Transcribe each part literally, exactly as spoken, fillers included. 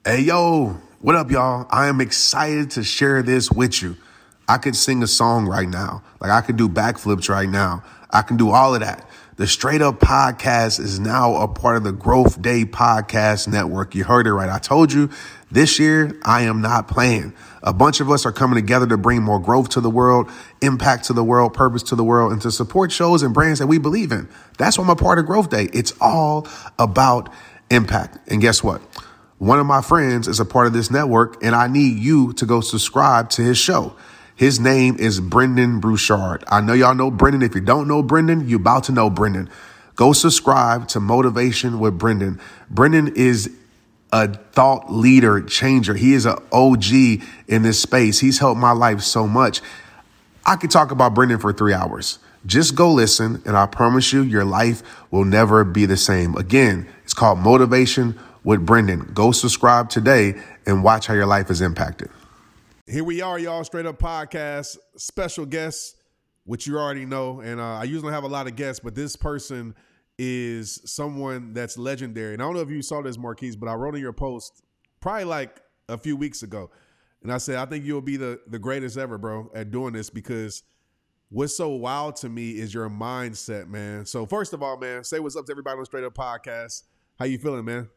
Hey, yo, what up, y'all? I am excited to share this with you. I could sing a song right now. Like, I could do backflips right now. I can do all of that. The Straight Up Podcast is now a part of the Growth Day Podcast Network. You heard it right. I told you this year, I am not playing. A bunch of us are coming together to bring more growth to the world, impact to the world, purpose to the world, and to support shows and brands that we believe in. That's why I'm a part of Growth Day. It's all about impact. And guess what? One of my friends is a part of this network, and I need you to go subscribe to his show. His name is Brendan Brouchard. I know y'all know Brendan. If you don't know Brendan, you're about to know Brendan. Go subscribe to Motivation with Brendan. Brendan is a thought leader changer. He is an O G in this space. He's helped my life so much. I could talk about Brendan for three hours. Just go listen, and I promise you, your life will never be the same. Again, it's called Motivation with Brendan. Go subscribe today and watch how your life is impacted. Here we are, y'all. Straight Up Podcast, special guests, which you already know. And uh, I usually have a lot of guests, but this person is someone that's legendary. And I don't know if you saw this, Marquise, but I wrote in your post probably like a few weeks ago. And I said, I think you'll be the, the greatest ever, bro, at doing this, because what's so wild to me is your mindset, man. So first of all, man, say what's up to everybody on Straight Up Podcast. How you feeling, man?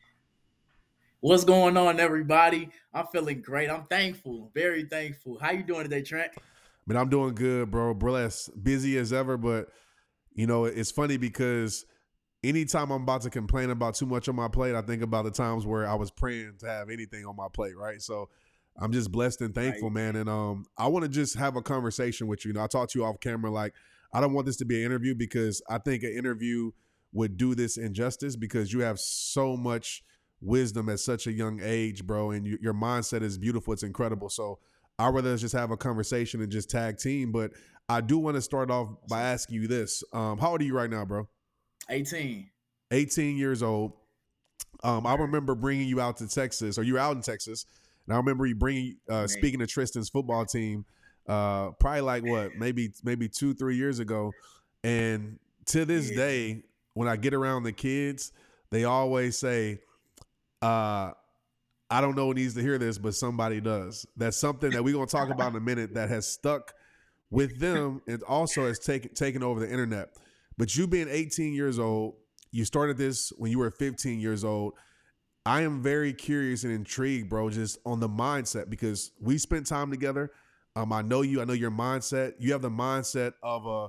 What's going on, everybody? I'm feeling great. I'm thankful, very thankful. How you doing today, Trent? Man, I'm doing good, bro. Blessed, busy as ever, but you know, it's funny because anytime I'm about to complain about too much on my plate, I think about the times where I was praying to have anything on my plate, right? So I'm just blessed and thankful, right, man. And um, I want to just have a conversation with you. You know, I talked to you off camera. Like, I don't want this to be an interview, because I think an interview would do this injustice, because you have so much wisdom at such a young age, bro, and you, your mindset is beautiful. It's incredible. So I'd rather just have a conversation and just tag team. But I do want to start off by asking you this. Um, how old are you right now, bro? eighteen. eighteen years old. Um, I remember bringing you out to Texas, or you were out in Texas, and I remember you bringing, uh, speaking to Tristan's football team, uh, probably like what, maybe maybe two, three years ago. And to this yeah. day, when I get around the kids, they always say, Uh, I don't know who needs to hear this, but somebody does. That's something that we're going to talk about in a minute that has stuck with them, and also has taken taken over the internet. But you being eighteen years old, you started this when you were fifteen years old. I am very curious and intrigued, bro, just on the mindset, because we spent time together. Um, I know you. I know your mindset. You have the mindset of a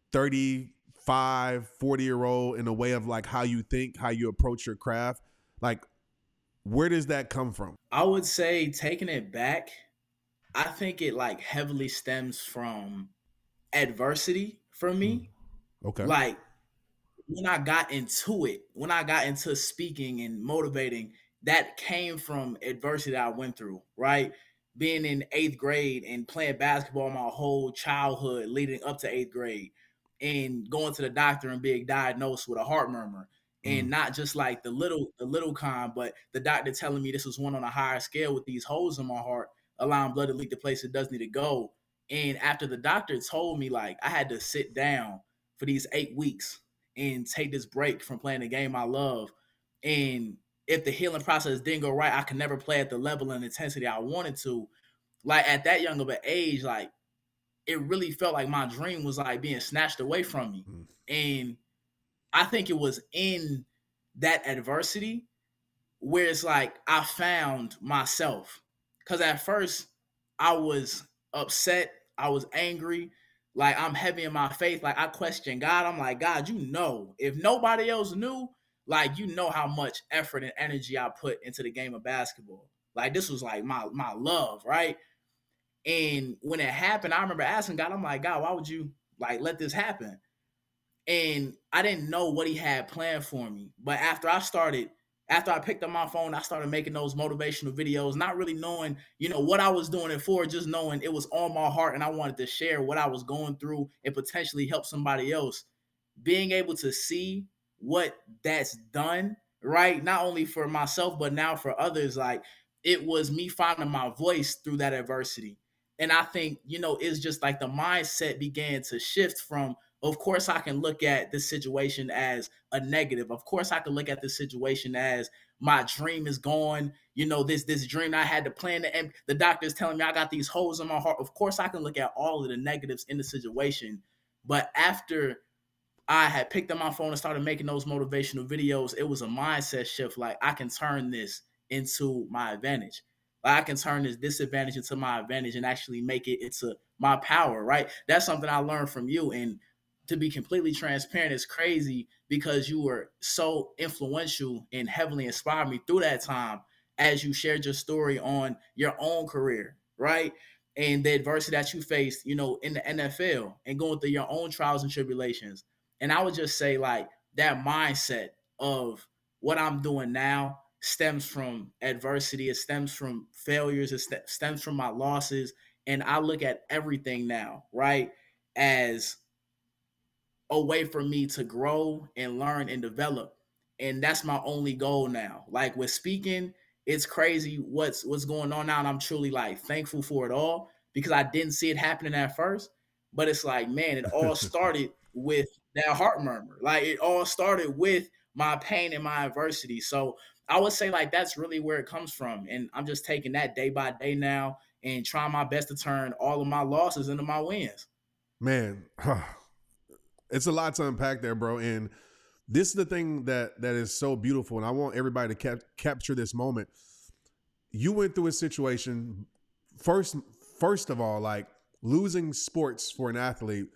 thirty-five, forty-year-old in a way of like how you think, how you approach your craft. Like, where does that come from? I would say, taking it back, I think it like heavily stems from adversity for me. Okay. Like, when I got into it, when I got into speaking and motivating, that came from adversity that I went through, right? Being in eighth grade and playing basketball my whole childhood leading up to eighth grade, and going to the doctor and being diagnosed with a heart murmur. And not just like the little, the little kind, but the doctor telling me this was one on a higher scale with these holes in my heart, allowing blood to leak the place it does need to go. And after the doctor told me, like, I had to sit down for these eight weeks and take this break from playing the game I love. And if the healing process didn't go right, I could never play at the level and intensity I wanted to. Like, at that young of an age, like, it really felt like my dream was like being snatched away from me. Mm. And I think it was in that adversity where it's like I found myself. Because at first I was upset. I was angry. Like, I'm heavy in my faith. Like, I questioned God. I'm like, God, you know, if nobody else knew, like, you know how much effort and energy I put into the game of basketball. Like, this was like my, my love, right? And when it happened, I remember asking God, I'm like, God, why would you like let this happen? And I didn't know what he had planned for me. But after I started, after I picked up my phone, I started making those motivational videos, not really knowing, you know, what I was doing it for, just knowing it was on my heart and I wanted to share what I was going through and potentially help somebody else. Being able to see what that's done, right? Not only for myself, but now for others, like, it was me finding my voice through that adversity. And I think, you know, it's just like the mindset began to shift from, Of course, I can look at this situation as a negative. Of course, I can look at this situation as my dream is gone. You know, this this dream I had to plan, and the doctor is telling me I got these holes in my heart. Of course, I can look at all of the negatives in the situation. But after I had picked up my phone and started making those motivational videos, it was a mindset shift. Like, I can turn this into my advantage. Like, I can turn this disadvantage into my advantage and actually make it into my power, right? That's something I learned from you. And to be completely transparent, it's crazy because you were so influential and heavily inspired me through that time as you shared your story on your own career, right? And the adversity that you faced, you know, in the N F L and going through your own trials and tribulations. And I would just say, like, that mindset of what I'm doing now stems from adversity. It stems from failures. It st- stems from my losses. And I look at everything now, right, as a way for me to grow and learn and develop. And that's my only goal now. Like, with speaking, it's crazy what's what's going on now. And I'm truly, like, thankful for it all because I didn't see it happening at first. But it's like, man, it all started with that heart murmur. Like, it all started with my pain and my adversity. So I would say, like, that's really where it comes from. And I'm just taking that day by day now and trying my best to turn all of my losses into my wins. Man, it's a lot to unpack there, bro. And this is the thing that that is so beautiful. And I want everybody to cap- capture this moment. You went through a situation, first, first of all, like, losing sports for an athlete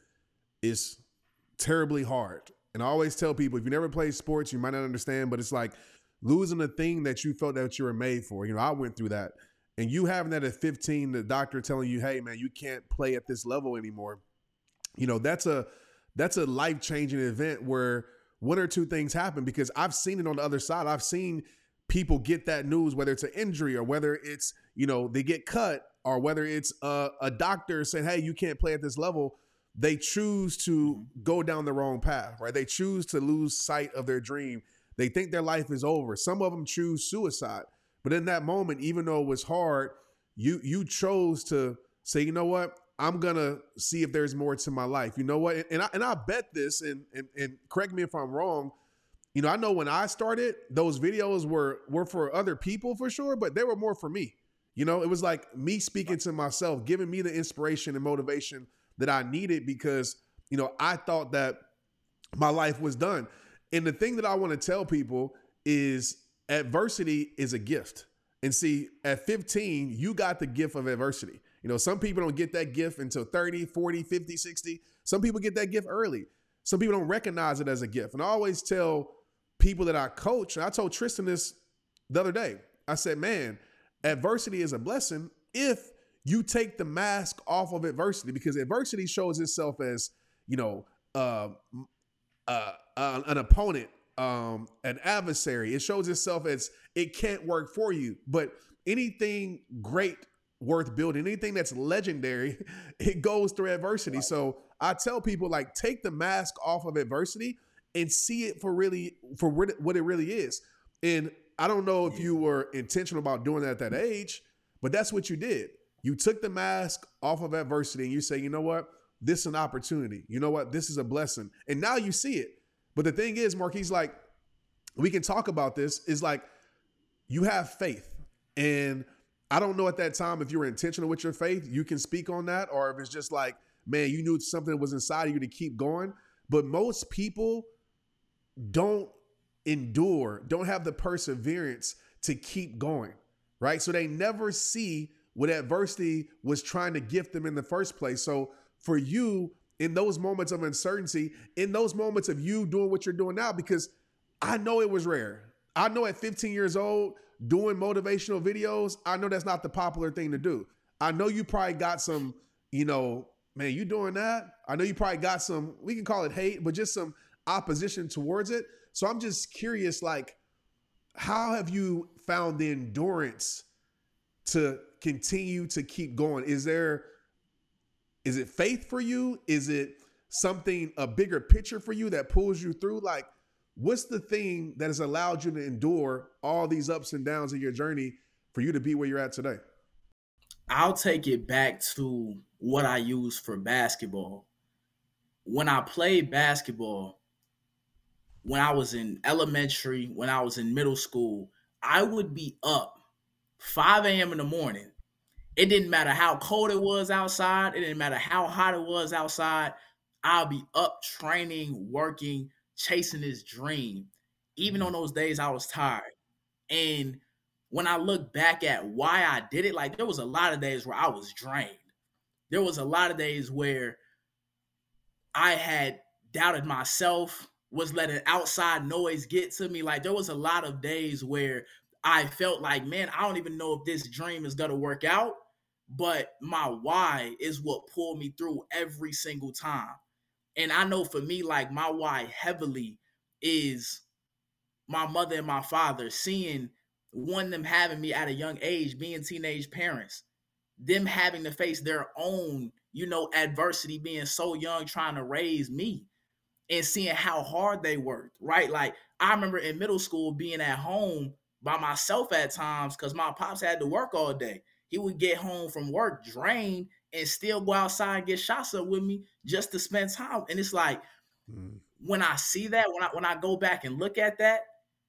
is terribly hard. And I always tell people, if you never played sports, you might not understand, but it's like losing a thing that you felt that you were made for. You know, I went through that. And you having that at fifteen, the doctor telling you, hey, man, you can't play at this level anymore. You know, that's a that's a life-changing event where one or two things happen, because I've seen it on the other side. I've seen people get that news, whether it's an injury or whether it's, you know, they get cut, or whether it's a, a doctor saying, hey, you can't play at this level. They choose to go down the wrong path, right? They choose to lose sight of their dream. They think their life is over. Some of them choose suicide. But in that moment, even though it was hard, you you chose to say, you know what? I'm going to see if there's more to my life. You know what? And I, and I bet this, and, and, and correct me if I'm wrong, you know, I know when I started, those videos were, were for other people for sure, but they were more for me. You know, it was like me speaking to myself, giving me the inspiration and motivation that I needed, because, you know, I thought that my life was done. And the thing that I want to tell people is adversity is a gift. And see, at fifteen, you got the gift of adversity. You know, some people don't get that gift until thirty, forty, fifty, sixty. Some people get that gift early. Some people don't recognize it as a gift. And I always tell people that I coach, and I told Tristan this the other day, I said, man, adversity is a blessing if you take the mask off of adversity, because adversity shows itself as, you know, uh, uh, uh, an opponent, um, an adversary. It shows itself as it can't work for you. But anything great worth building, anything that's legendary, it goes through adversity. Right. So I tell people, like, take the mask off of adversity and see it for really, for what it really is. And I don't know if you were intentional about doing that at that age, but that's what you did. You took the mask off of adversity and you say, you know what? This is an opportunity. You know what? This is a blessing. And now you see it. But the thing is, Marquise, like, we can talk about this, is like, you have faith. And I don't know at that time if you were intentional with your faith, you can speak on that, or if it's just like, man, you knew something was inside of you to keep going. But most people don't endure, don't have the perseverance to keep going, right? So they never see what adversity was trying to gift them in the first place. So for you, in those moments of uncertainty, in those moments of you doing what you're doing now, because I know it was rare. I know at fifteen years old, doing motivational videos, I know that's not the popular thing to do. I know you probably got some, you know, man, you doing that? I know you probably got some, we can call it hate, but just some opposition towards it. So I'm just curious, like, how have you found the endurance to continue to keep going? Is there, is it faith for you? Is it something, a bigger picture for you that pulls you through? Like, what's the thing that has allowed you to endure all these ups and downs of your journey for you to be where you're at today? I'll take it back to what I use for basketball. when I played basketball, when I was in elementary, when I was in middle school, I would be up five a.m. in the morning. It didn't matter how cold it was outside. It didn't matter how hot it was outside. I'll be up training, working, chasing this dream. Even on those days I was tired. And when I look back at why I did it, like there was a lot of days where I was drained. There was a lot of days where I had doubted myself, was letting outside noise get to me. Like there was a lot of days where I felt like, man, I don't even know if this dream is going to work out, but my why is what pulled me through every single time. And I know for me, like my why heavily is my mother and my father, seeing one, them having me at a young age, being teenage parents, them having to face their own, you know, adversity, being so young, trying to raise me and seeing how hard they worked, right? Like I remember in middle school being at home by myself at times because my pops had to work all day. He would get home from work drained and still go outside and get shots up with me just to spend time. And it's like, mm. when I see that, when I when I go back and look at that,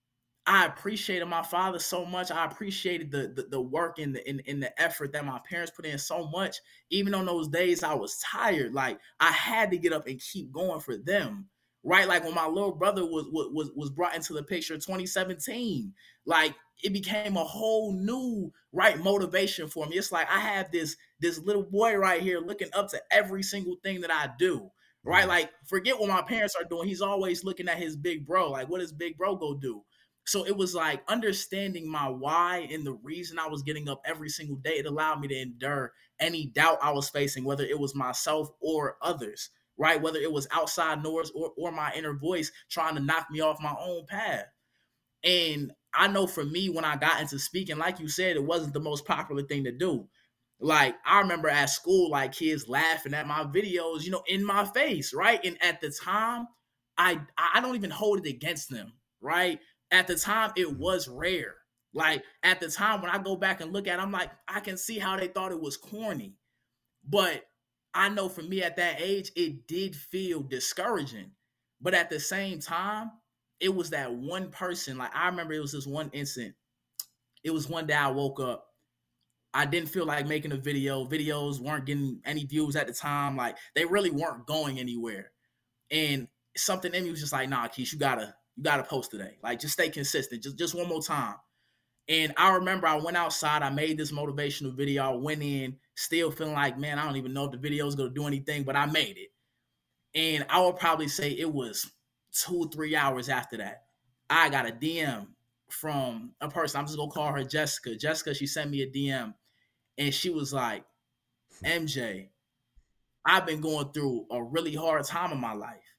I appreciated my father so much. I appreciated the the, the work and the and, and the effort that my parents put in so much. Even on those days I was tired, like I had to get up and keep going for them. Right, like when my little brother was was was brought into the picture in twenty seventeen, like it became a whole new right motivation for me. It's like I have this this little boy right here looking up to every single thing that I do. Right, like forget what my parents are doing. He's always looking at his big bro. Like, what does big bro go do? So it was like understanding my why and the reason I was getting up every single day. It allowed me to endure any doubt I was facing, whether it was myself or others. Right, whether it was outside noise or, or my inner voice trying to knock me off my own path. And I know for me, when I got into speaking, like you said, it wasn't the most popular thing to do. Like I remember at school, like kids laughing at my videos, you know, in my face, right? And at the time, I I don't even hold it against them, right? At the time, it was rare. Like at the time, when I go back and look at it, I'm like, I can see how they thought it was corny. But I know for me at that age, it did feel discouraging. But at the same time, it was that one person. Like I remember it was this one instant. It was one day I woke up. I didn't feel like making a video. Videos weren't getting any views at the time. Like they really weren't going anywhere. And something in me was just like, nah, Keith, you gotta, you gotta post today. Like just stay consistent. Just, just one more time. And I remember I went outside, I made this motivational video, I went in, still feeling like, man, I don't even know if the video is going to do anything, but I made it. And I would probably say it was two, three hours after that. I got a D M from a person, I'm just going to call her Jessica. Jessica, she sent me a D M, and she was like, M J, I've been going through a really hard time in my life.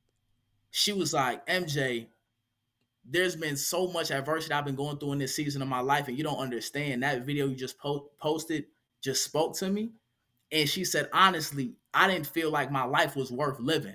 She was like, M J, there's been so much adversity I've been going through in this season of my life, and you don't understand. That video you just po- posted just spoke to me. And she said, honestly, I didn't feel like my life was worth living.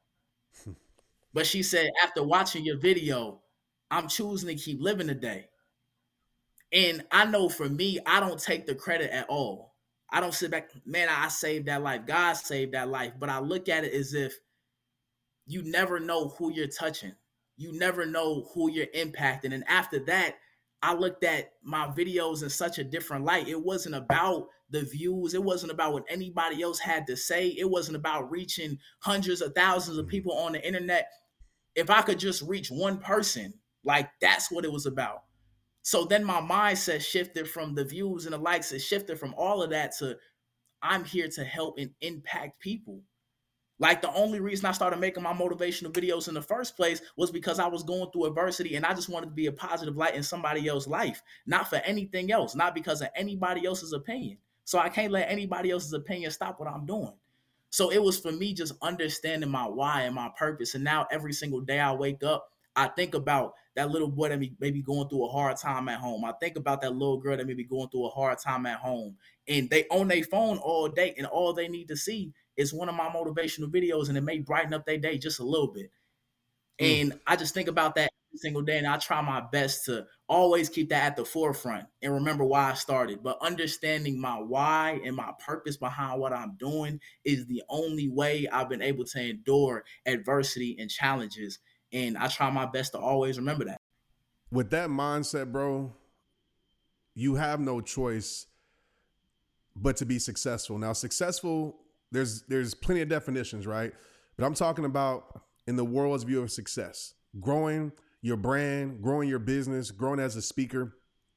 But she said, after watching your video, I'm choosing to keep living today. And I know for me, I don't take the credit at all. I don't sit back, man, I saved that life. God saved that life. But I look at it as if you never know who you're touching. You never know who you're impacting. And after that, I looked at my videos in such a different light. It wasn't about the views. It wasn't about what anybody else had to say. It wasn't about reaching hundreds of thousands of people on the internet. If I could just reach one person, like that's what it was about. So then my mindset shifted from the views and the likes. It shifted from all of that to I'm here to help and impact people. Like the only reason I started making my motivational videos in the first place was because I was going through adversity and I just wanted to be a positive light in somebody else's life, not for anything else, not because of anybody else's opinion. So I can't let anybody else's opinion stop what I'm doing. So it was for me just understanding my why and my purpose. And now every single day I wake up, I think about that little boy that may be going through a hard time at home. I think about that little girl that may be going through a hard time at home. And they on their phone all day, and all they need to see is one of my motivational videos, and it may brighten up their day just a little bit. Mm. And I just think about that single day, and I try my best to always keep that at the forefront and remember why I started. But understanding my why and my purpose behind what I'm doing is the only way I've been able to endure adversity and challenges. And I try my best to always remember that. With that mindset, bro, you have no choice but to be successful. Now, successful, there's there's plenty of definitions, right? But I'm talking about in the world's view of success, growing your brand, growing your business, growing as a speaker,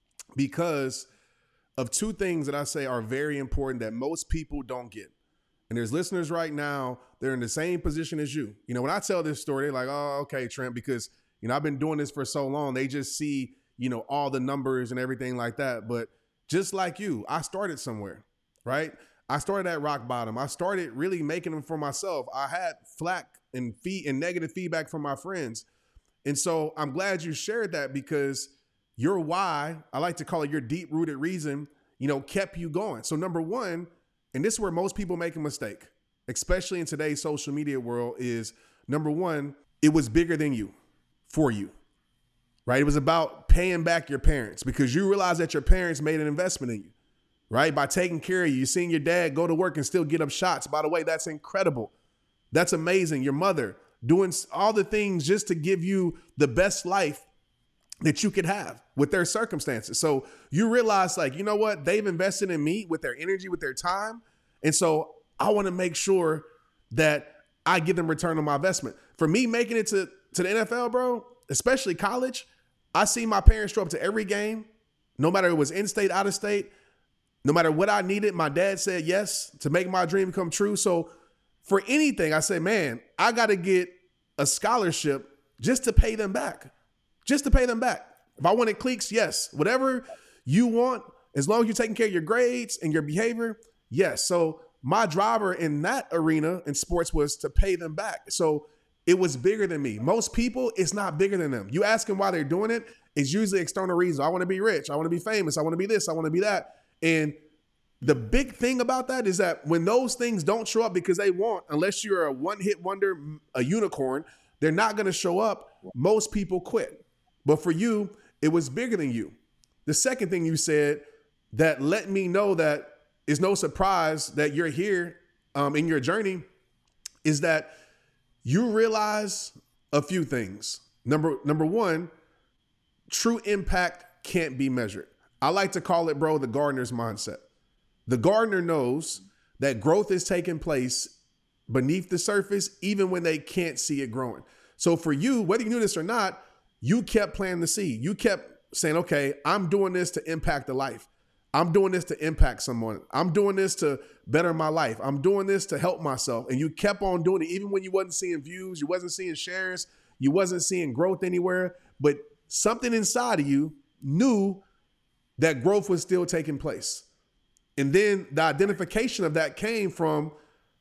because of two things that I say are very important that most people don't get. And there's listeners right now, they're in the same position as you. You know, when I tell this story, they're like, oh, okay, Trent, because, you know, I've been doing this for so long. They just see, you know, all the numbers and everything like that. But just like you, I started somewhere, right? I started at rock bottom. I started really making them for myself. I had flack and feed and negative feedback from my friends. And so I'm glad you shared that, because your why, I like to call it your deep rooted reason, you know, kept you going. So number one, and this is where most people make a mistake, especially in today's social media world, is number one, it was bigger than you, for you, right? It was about paying back your parents, because you realize that your parents made an investment in you, right? By taking care of you, seeing your dad go to work and still get up shots. By the way, that's incredible. That's amazing. Your mother doing all the things just to give you the best life that you could have with their circumstances. So you realize, like, you know what? They've invested in me with their energy, with their time. And so I want to make sure that I give them return on my investment. For me, making it to, to the N F L, bro, especially college, I see my parents show up to every game, no matter it was in-state, out-of-state, no matter what I needed. My dad said yes to make my dream come true. So for anything, I say, man, I got to get a scholarship just to pay them back. Just to pay them back. If I wanted cliques, yes. Whatever you want, as long as you're taking care of your grades and your behavior, yes. So my driver in that arena in sports was to pay them back. So it was bigger than me. Most people, it's not bigger than them. You ask them why they're doing it, it's usually external reasons. I want to be rich. I want to be famous. I want to be this. I want to be that. And the big thing about that is that when those things don't show up because they want, unless you're a one-hit wonder, a unicorn, they're not going to show up. Most people quit. But for you, it was bigger than you. The second thing you said that let me know that is no surprise that you're here um, in your journey is that you realize a few things. Number, number one, true impact can't be measured. I like to call it, bro, the gardener's mindset. The gardener knows that growth is taking place beneath the surface, even when they can't see it growing. So for you, whether you knew this or not, you kept planting the seed. You kept saying, okay, I'm doing this to impact the life. I'm doing this to impact someone. I'm doing this to better my life. I'm doing this to help myself. And you kept on doing it, even when you wasn't seeing views, you wasn't seeing shares, you wasn't seeing growth anywhere, but something inside of you knew that growth was still taking place. And then the identification of that came from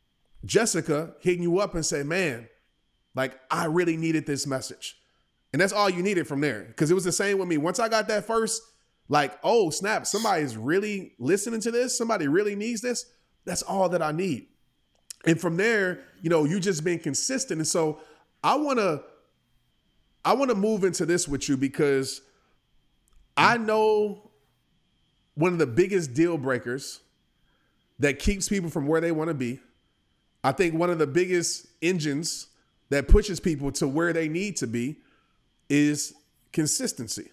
Jessica hitting you up and saying, man, like, I really needed this message. And that's all you needed from there. Because it was the same with me. Once I got that first, like, oh, snap, somebody's really listening to this. Somebody really needs this. That's all that I need. And from there, you know, you just been consistent. And so I want to, I want to move into this with you, because I know one of the biggest deal breakers that keeps people from where they want to be. I think one of the biggest engines that pushes people to where they need to be is consistency.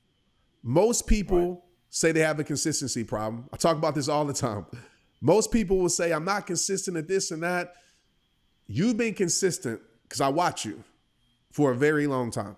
Most people right. say they have a consistency problem. I talk about this all the time. Most people will say, I'm not consistent at this and that. You've been consistent because I watch you for a very long time.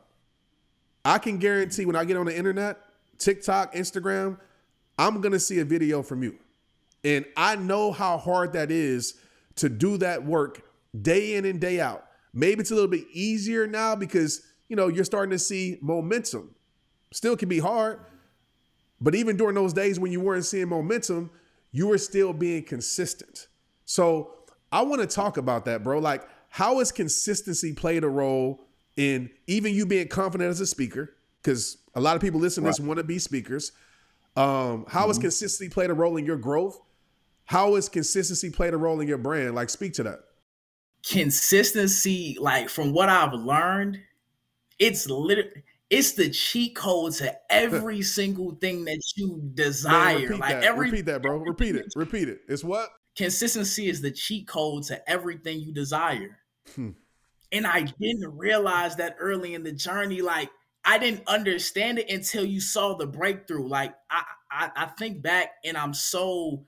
I can guarantee when I get on the internet, TikTok, Instagram, I'm going to see a video from you. And I know how hard that is to do that work day in and day out. Maybe it's a little bit easier now because, you know, you're starting to see momentum. Still can be hard, but even during those days when you weren't seeing momentum, you were still being consistent. So I want to talk about that, bro. Like, how has consistency played a role in even you being confident as a speaker? Because a lot of people listening to this want to be speakers. Um, how mm-hmm. has consistency played a role in your growth? How has consistency played a role in your brand? Like, speak to that. Consistency, like, from what I've learned, it's literally, it's the cheat code to every single thing that you desire. Man, repeat like that. every repeat that, bro. Repeat it. Repeat it. It's what? Consistency is the cheat code to everything you desire. Hmm. And I didn't realize that early in the journey. Like, I didn't understand it until you saw the breakthrough. Like, I, I, I think back and I'm so,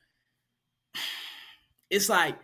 it's like,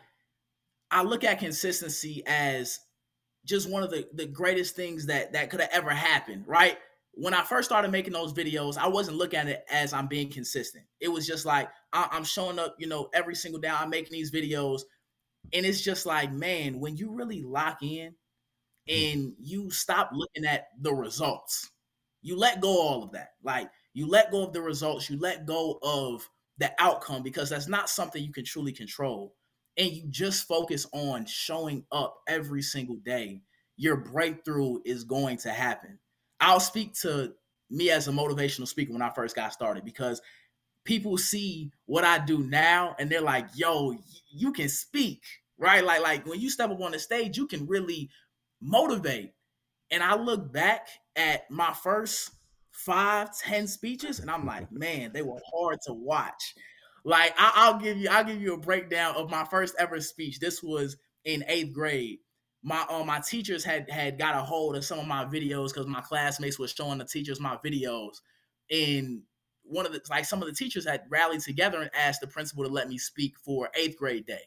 I look at consistency as just one of the, the greatest things that, that could have ever happened, right? When I first started making those videos, I wasn't looking at it as I'm being consistent. It was just like, I, I'm showing up, you know, every single day. I'm making these videos. And it's just like, man, when you really lock in and you stop looking at the results, you let go of all of that. Like, you let go of the results, you let go of the outcome, because that's not something you can truly control. And you just focus on showing up every single day, your breakthrough is going to happen. I'll speak to me as a motivational speaker when I first got started, because people see what I do now and they're like, yo, you can speak, right? Like, like when you step up on the stage, you can really motivate. And I look back at my first five, ten speeches, and I'm like, man, they were hard to watch. Like, I, I'll give you, I'll give you a breakdown of my first ever speech. This was in eighth grade. My uh, my teachers had had got a hold of some of my videos because my classmates were showing the teachers my videos. And one of the, like some of the teachers had rallied together and asked the principal to let me speak for eighth grade day.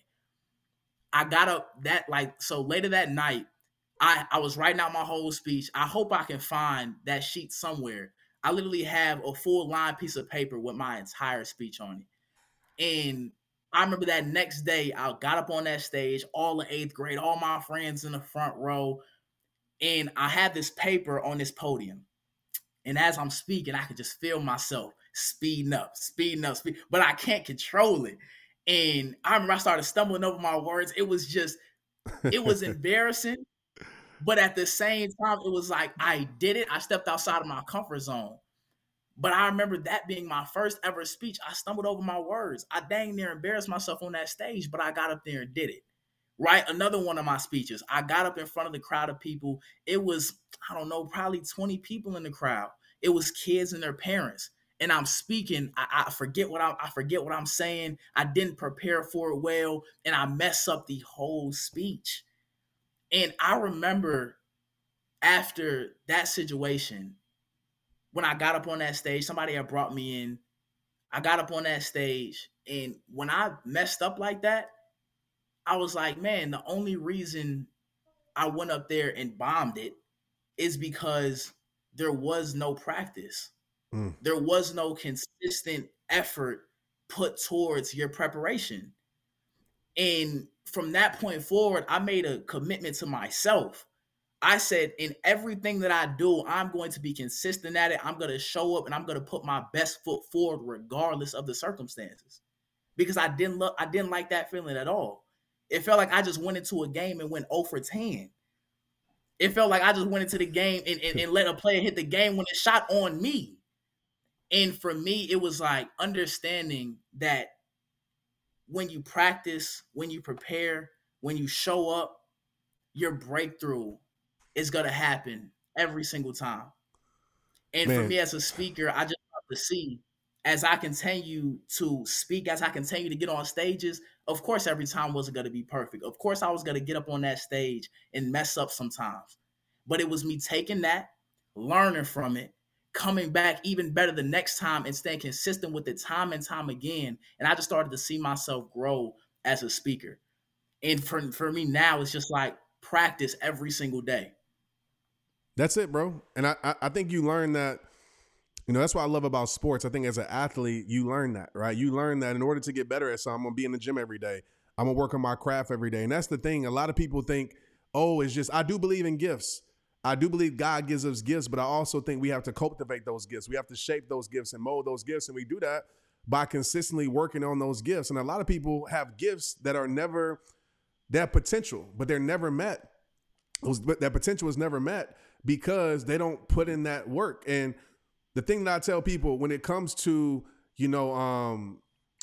I got up that, like, so later that night, I, I was writing out my whole speech. I hope I can find that sheet somewhere. I literally have a full line piece of paper with my entire speech on it. And I remember that next day, I got up on that stage, all the eighth grade, all my friends in the front row. And I had this paper on this podium. And as I'm speaking, I could just feel myself speeding up, speeding up, speed, but I can't control it. And I remember I started stumbling over my words. It was just, it was embarrassing. But at the same time, it was like, I did it. I stepped outside of my comfort zone. But I remember that being my first ever speech. I stumbled over my words. I dang near embarrassed myself on that stage, but I got up there and did it. Right? Another one of my speeches. I got up in front of the crowd of people. It was, I don't know, probably twenty people in the crowd. It was kids and their parents. And I'm speaking. I, I forget what I, I forget what I'm saying. I didn't prepare for it well. And I mess up the whole speech. And I remember after that situation, when I got up on that stage, somebody had brought me in. I got up on that stage. And when I messed up like that, I was like, man, the only reason I went up there and bombed it is because there was no practice. Mm. There was no consistent effort put towards your preparation. And from that point forward, I made a commitment to myself. I said, in everything that I do, I'm going to be consistent at it. I'm going to show up and I'm going to put my best foot forward regardless of the circumstances. Because I didn't look, I didn't like that feeling at all. It felt like I just went into a game and went zero for ten. It felt like I just went into the game and, and, and let a player hit the game when it shot on me. And for me, it was like understanding that when you practice, when you prepare, when you show up, your breakthrough is going to happen every single time. And Man. For me as a speaker, I just love to see, as I continue to speak, as I continue to get on stages, of course, every time wasn't going to be perfect. Of course, I was going to get up on that stage and mess up sometimes. But it was me taking that, learning from it, coming back even better the next time and staying consistent with it time and time again. And I just started to see myself grow as a speaker. And for, for me now, it's just like practice every single day. That's it, bro. And I, I think you learn that, you know, that's what I love about sports. I think as an athlete, you learn that, right? You learn that in order to get better at something, I'm going to be in the gym every day. I'm going to work on my craft every day. And that's the thing. A lot of people think, oh, it's just, I do believe in gifts. I do believe God gives us gifts, but I also think we have to cultivate those gifts. We have to shape those gifts and mold those gifts. And we do that by consistently working on those gifts. And a lot of people have gifts that are never, they have potential, but they're never met. Those, but that potential is never met because they don't put in that work. And the thing that I tell people when it comes to, you know, um,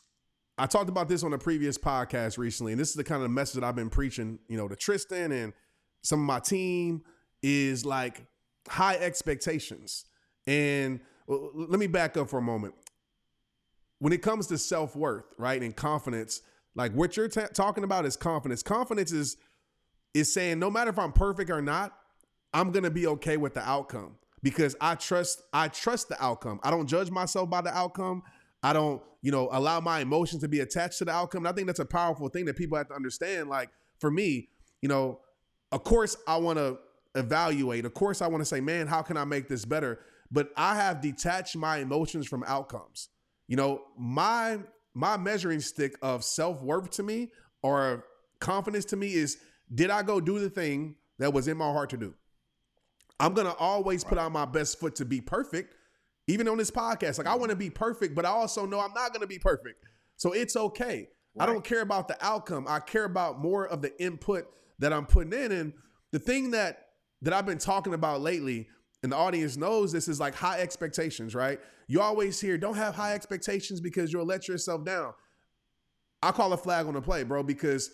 I talked about this on a previous podcast recently, and this is the kind of message that I've been preaching, you know, to Tristan and some of my team is like, high expectations. And well, let me back up for a moment. When it comes to self-worth, right, and confidence, like what you're t- talking about is confidence. Confidence is is saying no matter if I'm perfect or not, I'm gonna be okay with the outcome because I trust I trust the outcome. I don't judge myself by the outcome. I don't, you know, allow my emotions to be attached to the outcome. And I think that's a powerful thing that people have to understand. Like for me, you know, of course I want to evaluate. Of course I want to say, man, how can I make this better? But I have detached my emotions from outcomes. You know, my my measuring stick of self-worth to me or confidence to me is, did I go do the thing that was in my heart to do? I'm going to always put on my best foot to be perfect, even on this podcast. Like I want to be perfect, but I also know I'm not going to be perfect. So it's okay. Right. I don't care about the outcome. I care about more of the input that I'm putting in. And the thing that that I've been talking about lately, and the audience knows this, is like high expectations, right? You always hear, don't have high expectations because you'll let yourself down. I call a flag on the play, bro, because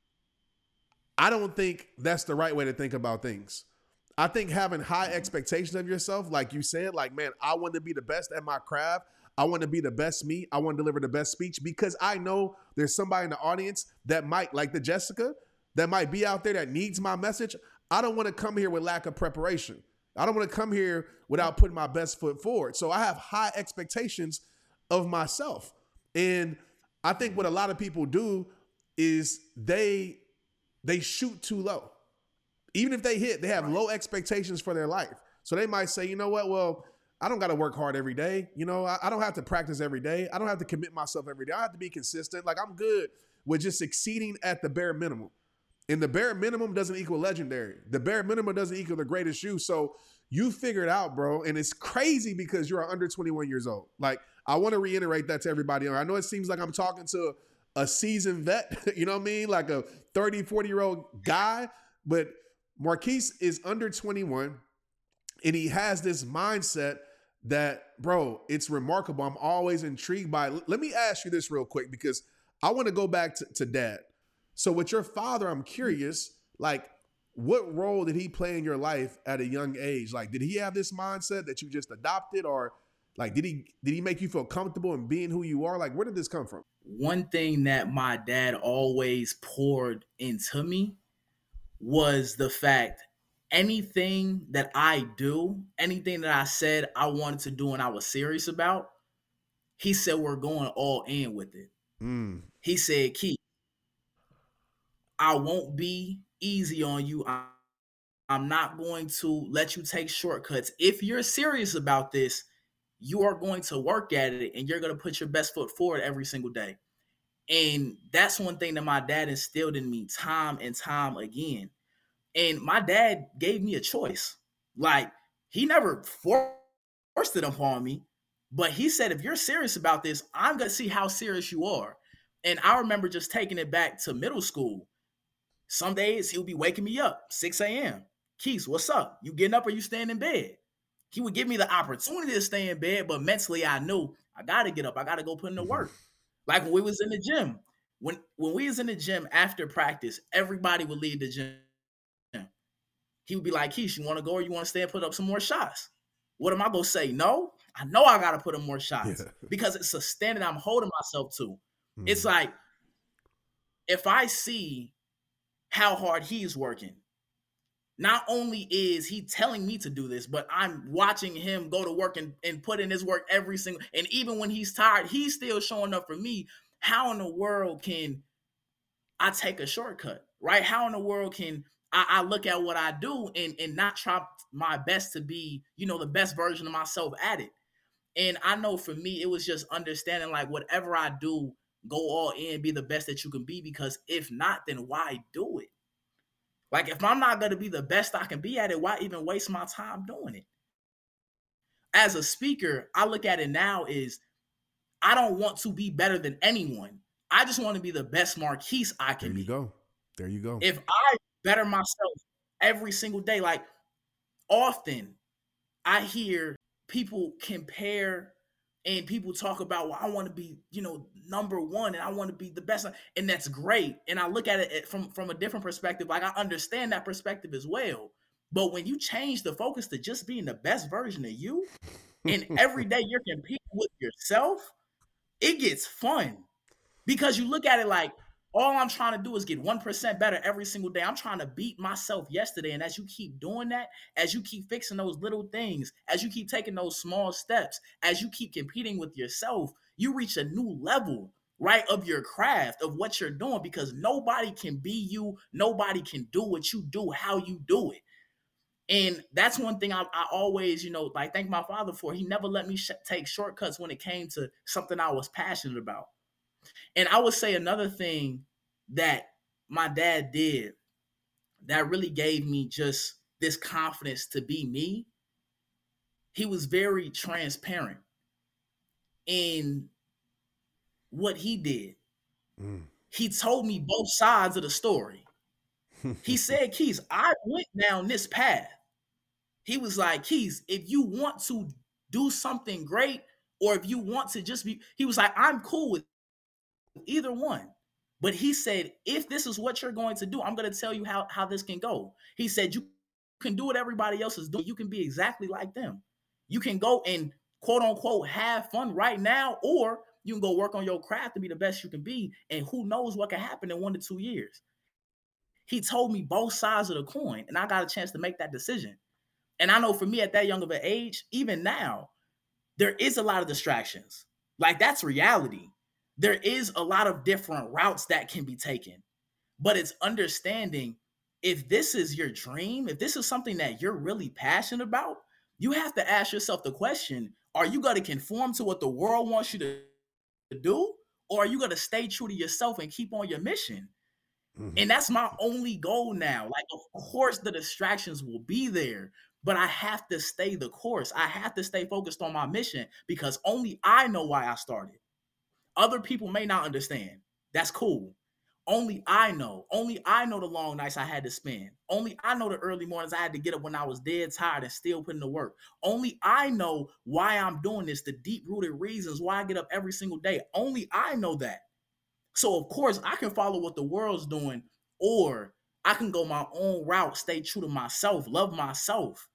I don't think that's the right way to think about things. I think having high expectations of yourself, like you said, like, man, I want to be the best at my craft. I want to be the best me. I want to deliver the best speech because I know there's somebody in the audience that might, like the Jessica, that might be out there that needs my message. I don't want to come here with lack of preparation. I don't want to come here without putting my best foot forward. So I have high expectations of myself. And I think what a lot of people do is they they shoot too low. Even if they hit, they have low expectations for their life. So they might say, you know what, well, I don't got to work hard every day. You know, I, I don't have to practice every day. I don't have to commit myself every day. I have to be consistent. Like I'm good with just succeeding at the bare minimum. And the bare minimum doesn't equal legendary. The bare minimum doesn't equal the greatest you. So you figure it out, bro. And it's crazy because you're under twenty-one years old. Like, I want to reiterate that to everybody. I know it seems like I'm talking to a seasoned vet, you know what I mean? Like a thirty, forty-year-old guy. But Marquise is under twenty-one, and he has this mindset that, bro, it's remarkable. I'm always intrigued by it. Let me ask you this real quick because I want to go back to, to dad. So with your father, I'm curious, like, what role did he play in your life at a young age? Like, did he have this mindset that you just adopted, or like, did he did he make you feel comfortable in being who you are? Like, where did this come from? One thing that my dad always poured into me was the fact anything that I do, anything that I said I wanted to do and I was serious about, he said, we're going all in with it. Mm. He said, Keith, I won't be easy on you. I'm not going to let you take shortcuts. If you're serious about this, you are going to work at it and you're going to put your best foot forward every single day. And that's one thing that my dad instilled in me time and time again. And my dad gave me a choice. Like, he never forced it upon me, but he said, if you're serious about this, I'm going to see how serious you are. And I remember just taking it back to middle school. Some days he would be waking me up, six a.m. Keith, what's up? You getting up or you staying in bed? He would give me the opportunity to stay in bed, but mentally I knew I got to get up. I got to go put in the work. Like when we was in the gym. When, when we was in the gym after practice, everybody would leave the gym. He would be like, Keith, you want to go or you want to stay and put up some more shots? What am I going to say? No? I know I got to put up more shots yeah. because it's a standard I'm holding myself to. Mm. It's like, if I see how hard he's working, not only is he telling me to do this, but I'm watching him go to work and, and put in his work every single, and even when he's tired, he's still showing up for me. How in the world can I take a shortcut, right? How in the world can I, I look at what I do and, and not try my best to be, you know, the best version of myself at it? And I know for me, it was just understanding like whatever I do, go all in, be the best that you can be, because if not, then why do it? Like, if I'm not going to be the best I can be at it, why even waste my time doing it? As a speaker, I look at it now is I don't want to be better than anyone. I just want to be the best Marquise I can be. There you go. There you go. If I better myself every single day, like often I hear people compare and people talk about, well, I want to be, you know, number one and I want to be the best. And that's great. And I look at it from, from a different perspective. Like I understand that perspective as well. But when you change the focus to just being the best version of you, and every day you're competing with yourself, it gets fun. Because you look at it like, all I'm trying to do is get one percent better every single day. I'm trying to beat myself yesterday. And as you keep doing that, as you keep fixing those little things, as you keep taking those small steps, as you keep competing with yourself, you reach a new level, right, of your craft, of what you're doing, because nobody can be you. Nobody can do what you do, how you do it. And that's one thing I, I always, you know, like thank my father for. He never let me sh- take shortcuts when it came to something I was passionate about. And I would say another thing that my dad did that really gave me just this confidence to be me. He was very transparent in what he did. Mm. He told me both sides of the story. He said, Keys, I went down this path. He was like, Keys, if you want to do something great, or if you want to just be, he was like, I'm cool with either one. But he said, if this is what you're going to do, I'm going to tell you how, how this can go. He said, you can do what everybody else is doing. You can be exactly like them. You can go and quote unquote have fun right now, or you can go work on your craft to be the best you can be. And who knows what can happen in one to two years. He told me both sides of the coin, and I got a chance to make that decision. And I know for me at that young of an age, even now, there is a lot of distractions. Like, that's reality. There is a lot of different routes that can be taken, but it's understanding if this is your dream, if this is something that you're really passionate about, you have to ask yourself the question, are you going to conform to what the world wants you to do? Or are you going to stay true to yourself and keep on your mission? Mm-hmm. And that's my only goal now. Like, of course, the distractions will be there, but I have to stay the course. I have to stay focused on my mission, because only I know why I started. Other people may not understand. That's cool. Only I know. Only I know the long nights I had to spend. Only I know the early mornings I had to get up when I was dead tired and still putting to work. Only I know why I'm doing this, the deep-rooted reasons why I get up every single day. Only I know that. So, of course, I can follow what the world's doing, or I can go my own route, stay true to myself, love myself,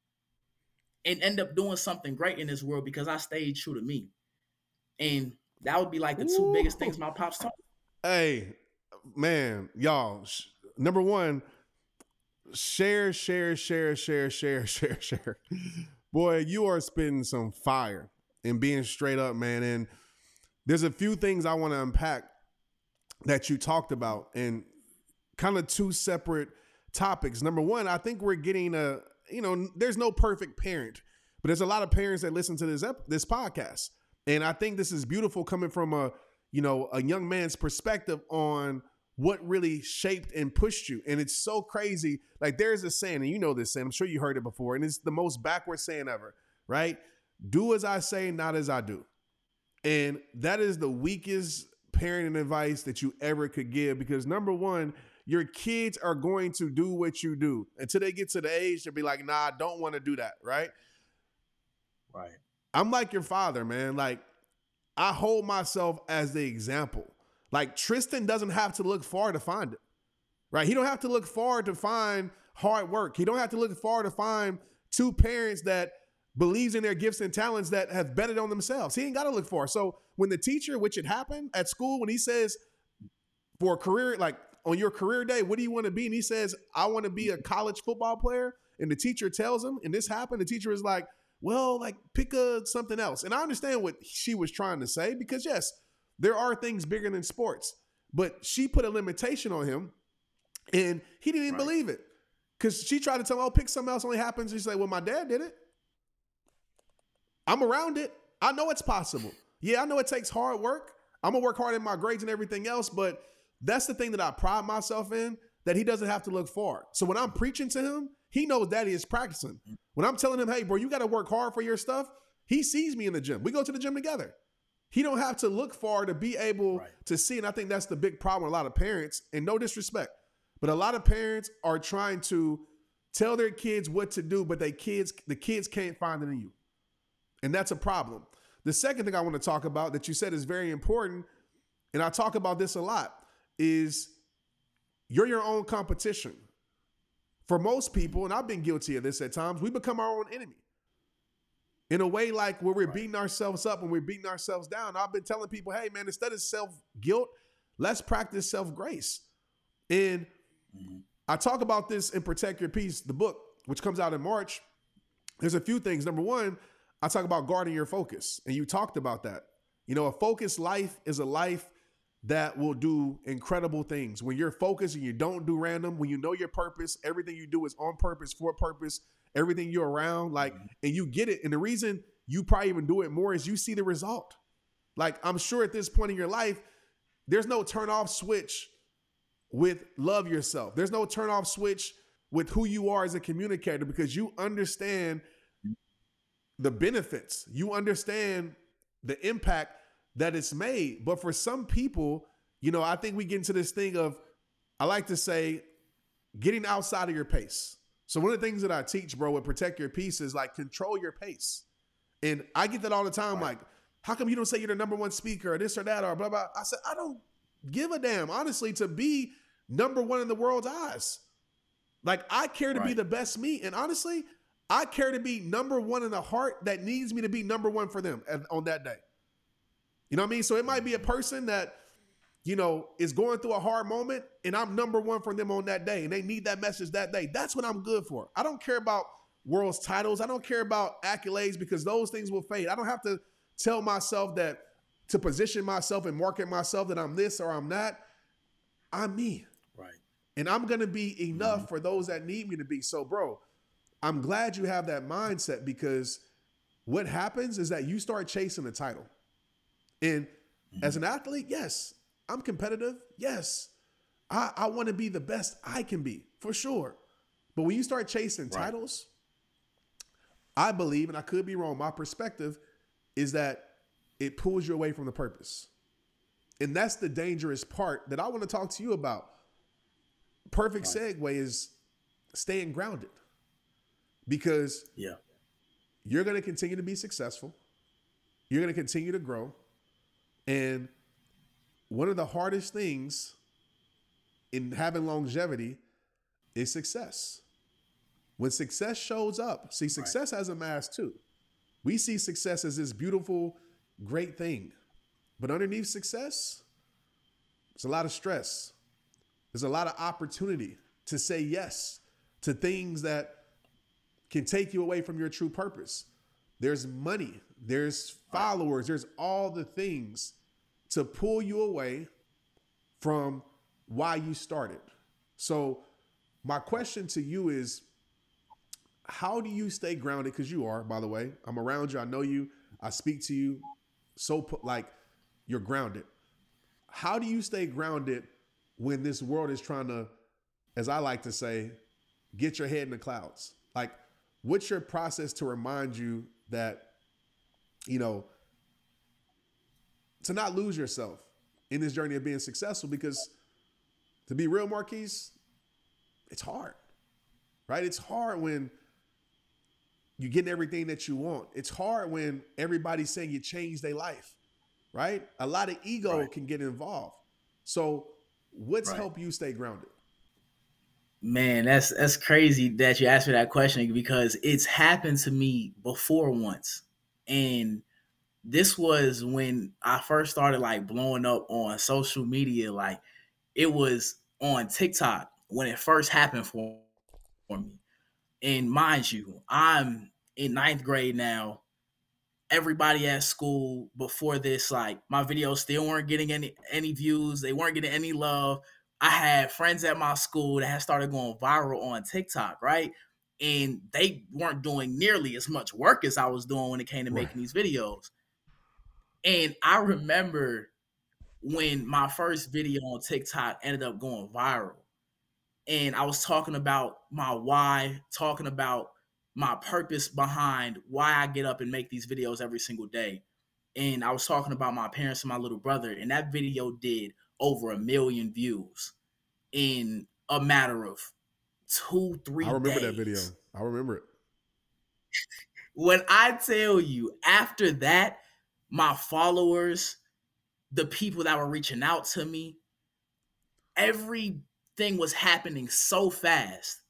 and end up doing something great in this world because I stayed true to me. And that would be like the two Ooh. biggest things my pops taught. Hey, man, y'all, sh- number one, share, share, share, share, share, share, share. Boy, you are spitting some fire and being straight up, man. And there's a few things I want to unpack that you talked about, and kind of two separate topics. Number one, I think we're getting a, you know, there's no perfect parent, but there's a lot of parents that listen to this ep- this podcast. And I think this is beautiful coming from a, you know, a young man's perspective on what really shaped and pushed you. And it's so crazy. Like, there's a saying, and you know this saying, I'm sure you heard it before, and it's the most backward saying ever, right? Do as I say, not as I do. And that is the weakest parenting advice that you ever could give, because number one, your kids are going to do what you do until they get to the age to be like, nah, I don't want to do that, right? Right. I'm like your father, man. Like, I hold myself as the example. Like, Tristan doesn't have to look far to find it, right? He don't have to look far to find hard work. He don't have to look far to find two parents that believes in their gifts and talents that have betted on themselves. He ain't got to look far. So when the teacher, which it happened at school, when he says for a career, like on your career day, what do you want to be? And he says, I want to be a college football player. And the teacher tells him, and this happened, the teacher is like, well, like pick a something else. And I understand what she was trying to say, because yes, there are things bigger than sports, but she put a limitation on him and he didn't even right. believe it, because she tried to tell him, oh, pick something else, only happens. She's like, well, my dad did it. I'm around it. I know it's possible. Yeah, I know it takes hard work. I'm going to work hard in my grades and everything else, but that's the thing that I pride myself in, that he doesn't have to look far. So when I'm preaching to him, he knows Daddy is practicing. When I'm telling him, hey, bro, you got to work hard for your stuff, he sees me in the gym. We go to the gym together. He don't have to look far to be able right. to see. And I think that's the big problem with a lot of parents, and no disrespect, but a lot of parents are trying to tell their kids what to do, but they kids, the kids can't find it in you. And that's a problem. The second thing I want to talk about that you said is very important, and I talk about this a lot, is you're your own competition. for most people, and I've been guilty of this at times, we become our own enemy. In a way like where we're right. beating ourselves up and we're beating ourselves down. I've been telling people, hey, man, instead of self-guilt, let's practice self-grace. And mm-hmm. I talk about this in Protect Your Peace, the book, which comes out in March. There's a few things. Number one, I talk about guarding your focus. And you talked about that. You know, a focused life is a life that will do incredible things. When you're focused and you don't do random, when you know your purpose, everything you do is on purpose, for purpose, everything you're around, like, and you get it. And the reason you probably even do it more is you see the result. Like, I'm sure at this point in your life, there's no turn off switch with love yourself. There's no turn off switch with who you are as a communicator, because you understand the benefits. You understand the impact that it's made. But for some people, you know, I think we get into this thing of, I like to say, getting outside of your pace. So one of the things that I teach, bro, with Protect Your Peace is like, control your pace. And I get that all the time. Right. Like, how come you don't say you're the number one speaker or this or that or blah, blah. I said, I don't give a damn, honestly, to be number one in the world's eyes. Like, I care to right. be the best me. And honestly, I care to be number one in the heart that needs me to be number one for them on that day. You know what I mean? So it might be a person that, you know, is going through a hard moment and I'm number one for them on that day and they need that message that day. That's what I'm good for. I don't care about world's titles. I don't care about accolades, because those things will fade. I don't have to tell myself that, to position myself and market myself that I'm this or I'm that. I'm me. Right. And I'm going to be enough mm-hmm. for those that need me to be. So, bro, I'm glad you have that mindset, because what happens is that you start chasing the title. And mm-hmm. as an athlete, yes, I'm competitive. Yes, I, I want to be the best I can be, for sure. But when you start chasing right. titles, I believe, and I could be wrong, my perspective is that it pulls you away from the purpose. And that's the dangerous part that I want to talk to you about. Perfect right. segue is staying grounded, because yeah, you're going to continue to be successful. You're going to continue to grow. And one of the hardest things in having longevity is success. When success shows up, see, success right. has a mask too. We see success as this beautiful, great thing. But underneath success, there's a lot of stress. There's a lot of opportunity to say yes to things that can take you away from your true purpose. There's money, there's followers, there's all the things to pull you away from why you started. So my question to you is, how do you stay grounded? Because you are, by the way, I'm around you. I know you. I speak to you. So like you're grounded. How do you stay grounded when this world is trying to, as I like to say, get your head in the clouds? Like, what's your process to remind you that, you know, to not lose yourself in this journey of being successful? Because to be real, Marquise, it's hard, right? It's hard when you're getting everything that you want. It's hard when everybody's saying you changed their life, right? A lot of ego right. can get involved. So what's right. help you stay grounded? Man, that's that's crazy that you asked me that question, because it's happened to me before once. And this was when I first started like blowing up on social media. Like, it was on TikTok when it first happened for, for me. And mind you, I'm in ninth grade now. Everybody at school before this, like, my videos still weren't getting any any views. They weren't getting any love. I had friends at my school that had started going viral on TikTok, right? And they weren't doing nearly as much work as I was doing when it came to making right. these videos. And I remember when my first video on TikTok ended up going viral. And I was talking about my why, talking about my purpose behind why I get up and make these videos every single day. And I was talking about my parents and my little brother. And that video did over a million views in a matter of two, three days. I remember days. that video. I remember it. When I tell you, after that, my followers, the people that were reaching out to me, everything was happening so fast.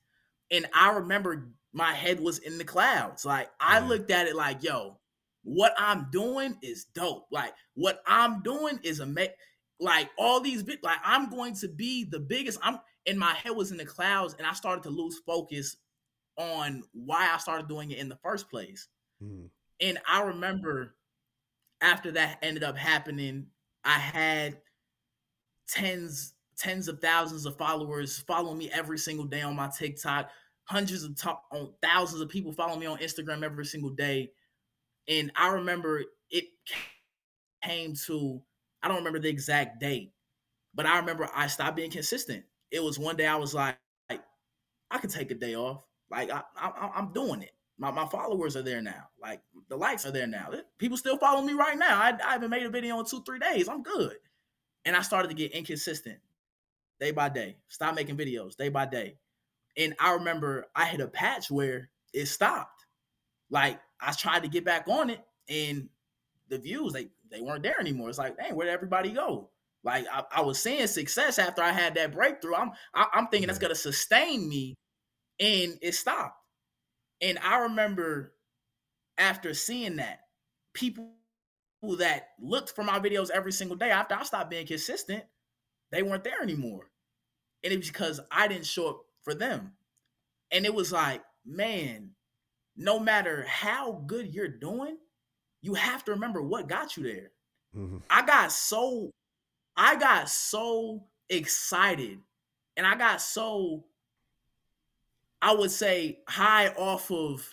And I remember my head was in the clouds. Like I Yeah. looked at it like, yo, what I'm doing is dope. Like what I'm doing is amazing. Like all these big, like I'm going to be the biggest. I'm and my head was in the clouds, and I started to lose focus on why I started doing it in the first place. Mm. And I remember after that ended up happening, I had tens tens of thousands of followers following me every single day on my TikTok, hundreds of top on thousands of people following me on Instagram every single day. And I remember it came to, I don't remember the exact date, but I remember I stopped being consistent. It was one day I was like, like I could take a day off. Like I, I, I'm doing it. My, my followers are there now. Like the likes are there now. People still follow me right now. I, I haven't made a video in two, three days. I'm good. And I started to get inconsistent day by day. Stop making videos day by day. And I remember I hit a patch where it stopped. Like I tried to get back on it, and the views they they weren't there anymore. It's like, dang, where'd everybody go? Like I, I was seeing success after I had that breakthrough. I'm I, I'm thinking yeah. that's gonna sustain me, and it stopped. And I remember after seeing that, people that looked for my videos every single day after I stopped being consistent, they weren't there anymore. And it was because I didn't show up for them. And it was like, man, no matter how good you're doing, you have to remember what got you there. Mm-hmm. I got so, I got so excited, and I got so, I would say, high off of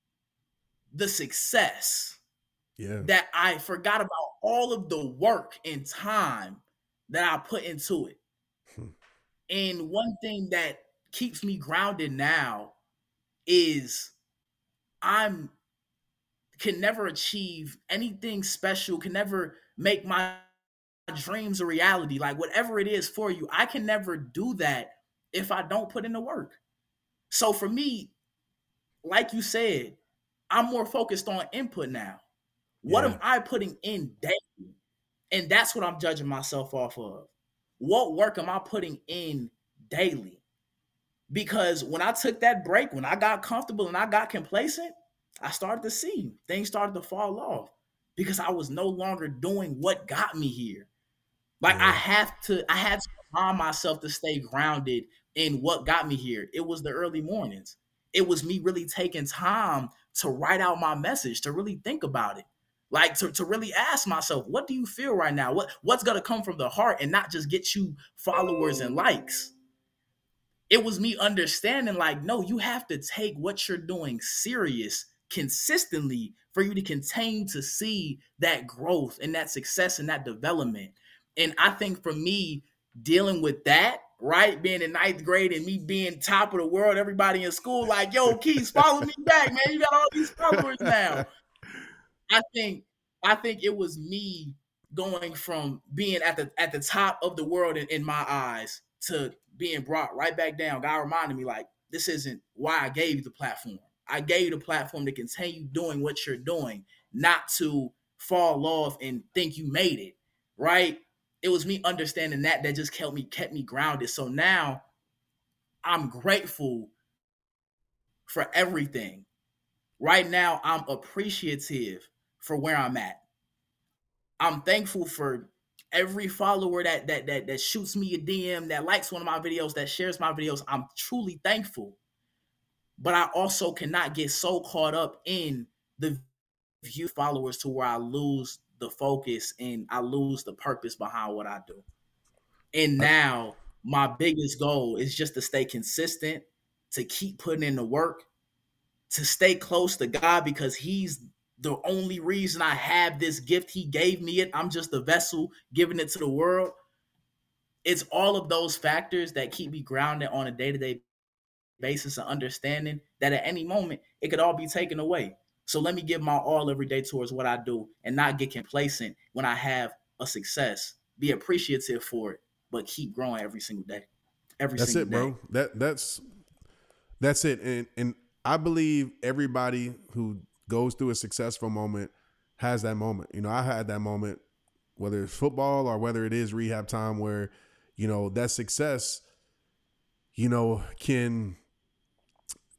the success yeah. that I forgot about all of the work and time that I put into it. Hmm. And one thing that keeps me grounded now is I'm can never achieve anything special, can never make my dreams a reality. Like whatever it is for you, I can never do that if I don't put in the work. So for me, like you said, I'm more focused on input now. What yeah. am I putting in daily? And that's what I'm judging myself off of. What work am I putting in daily? Because when I took that break, when I got comfortable and I got complacent, I started to see things started to fall off because I was no longer doing what got me here. Like yeah. I have to, I had to remind myself to stay grounded in what got me here. It was the early mornings. It was me really taking time to write out my message, to really think about it. Like to, to really ask myself, what do you feel right now? What what's gonna come from the heart and not just get you followers and likes? It was me understanding like, no, you have to take what you're doing serious consistently for you to continue to see that growth and that success and that development. And I think for me, dealing with that, right, being in ninth grade and me being top of the world, everybody in school like, yo, Keys, follow me back, man. You got all these followers now. I think I think it was me going from being at the at the top of the world in, in my eyes to being brought right back down. God reminded me like, this isn't why I gave you the platform. I gave you the platform to continue doing what you're doing, not to fall off and think you made it, right? It was me understanding that that just kept me kept me grounded. So now I'm grateful for everything. Right now, I'm appreciative for where I'm at. I'm thankful for every follower that that that that shoots me a D M, that likes one of my videos, that shares my videos. I'm truly thankful. But I also cannot get so caught up in the view followers to where I lose the focus and I lose the purpose behind what I do. And now my biggest goal is just to stay consistent, to keep putting in the work, to stay close to God because he's the only reason I have this gift. He gave me it. I'm just a vessel giving it to the world. It's all of those factors that keep me grounded on a day-to-day basis and understanding that at any moment it could all be taken away. So let me give my all every day towards what I do and not get complacent when I have a success. Be appreciative for it, but keep growing every single day. Every that's single it, day. bro. That that's that's it. And and I believe everybody who goes through a successful moment has that moment. You know, I had that moment, whether it's football or whether it is rehab time, where, you know, that success, you know, can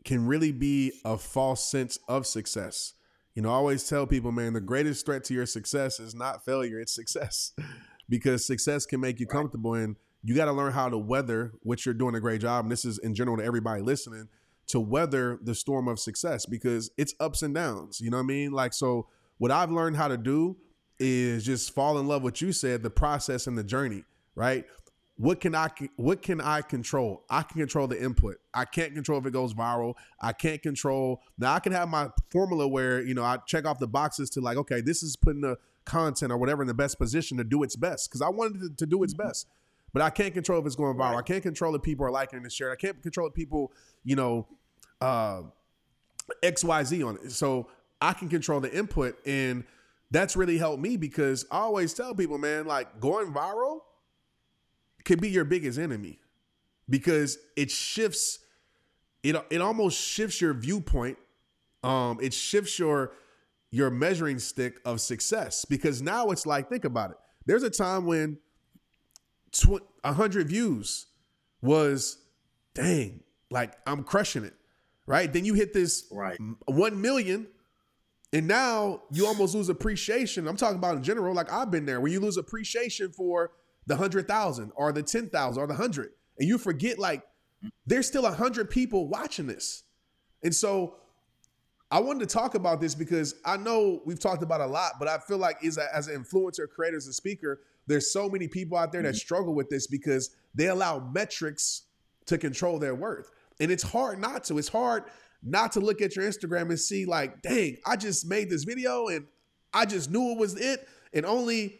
can really be a false sense of success. You know, I always tell people, man, the greatest threat to your success is not failure, it's success. Because success can make you Right. comfortable, and you got to learn how to weather, which you're doing a great job. And this is in general to everybody listening, to weather the storm of success, because it's ups and downs. You know what I mean? Like, so what I've learned how to do is just fall in love with what you said, the process and the journey, right? What can I what can I control? I can control the input. I can't control if it goes viral. I can't control. Now I can have my formula where, you know, I check off the boxes to like, okay, this is putting the content or whatever in the best position to do its best, because I wanted it to do its best. But I can't control if it's going viral. I can't control if people are liking and sharing. I can't control if people, you know, uh, X Y Z on it. So I can control the input, and that's really helped me, because I always tell people, man, like, going viral could be your biggest enemy, because it shifts, it, it almost shifts your viewpoint. Um, it shifts your, your measuring stick of success, because now it's like, think about it. There's a time when tw- one hundred views was, dang, like I'm crushing it, right? Then you hit this Right. one million, and now you almost lose appreciation. I'm talking about in general, like I've been there, where you lose appreciation for the one hundred thousand or the ten thousand or the one hundred. And you forget, like, there's still one hundred people watching this. And so I wanted to talk about this because I know we've talked about a lot, but I feel like as, a, as an influencer, creator, as a speaker, there's so many people out there that struggle with this because they allow metrics to control their worth. And it's hard not to. It's hard not to look at your Instagram and see like, dang, I just made this video and I just knew it was it. And only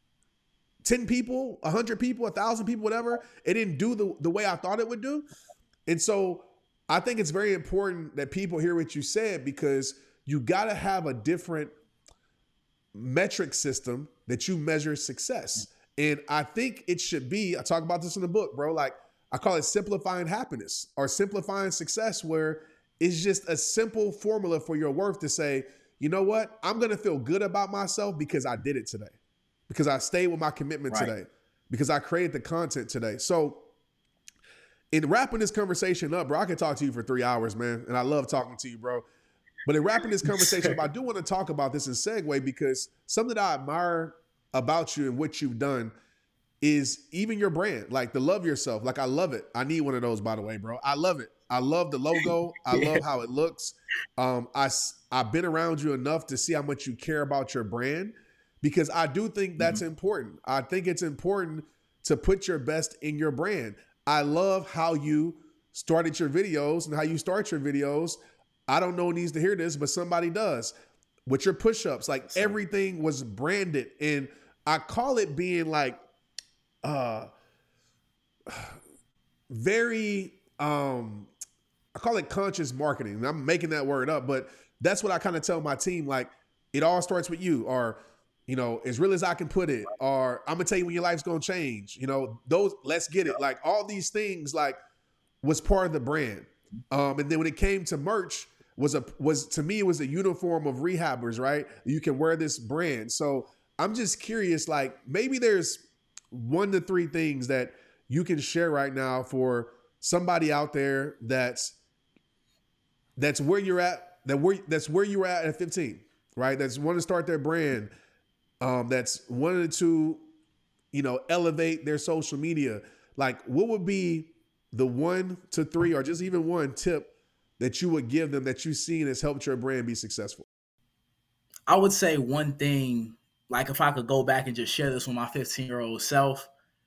ten people, one hundred people, one thousand people, whatever, it didn't do the, the way I thought it would do. And so I think it's very important that people hear what you said, because you got to have a different metric system that you measure success. And I think it should be, I talk about this in the book, bro, like I call it simplifying happiness or simplifying success, where it's just a simple formula for your worth to say, you know what, I'm going to feel good about myself because I did it today, because I stayed with my commitment Right. today, because I created the content today. So in wrapping this conversation up, bro, I can talk to you for three hours, man. And I love talking to you, bro. But in wrapping this conversation up, I do want to talk about this in segue, because something that I admire about you and what you've done is even your brand, like the love yourself. Like, I love it. I need one of those, by the way, bro. I love it. I love the logo. I love how it looks. Um, I, I've been around you enough to see how much you care about your brand, because I do think that's mm-hmm. important. I think it's important to put your best in your brand. I love how you started your videos and how you start your videos. I don't know who needs to hear this, but somebody does. With your push-ups, like everything was branded. And I call it being like uh, very, um, I call it conscious marketing. And I'm making that word up, but that's what I kind of tell my team. Like, it all starts with you, or, you know, as real as I can put it, or I'm gonna tell you when your life's gonna change. You know, those, let's get it. Like, all these things, like, was part of the brand. Um, and then when it came to merch, was a was to me it was a uniform of rehabbers, right? You can wear this brand. So I'm just curious, like, maybe there's one to three things that you can share right now for somebody out there that's that's where you're at, that where that's where you were at at fifteen, right? That's want to start their brand. Um, that's wanted to, you know, elevate their social media. Like, what would be the one to three, or just even one tip that you would give them that you've seen has helped your brand be successful? I would say one thing, like if I could go back and just share this with my fifteen-year-old self,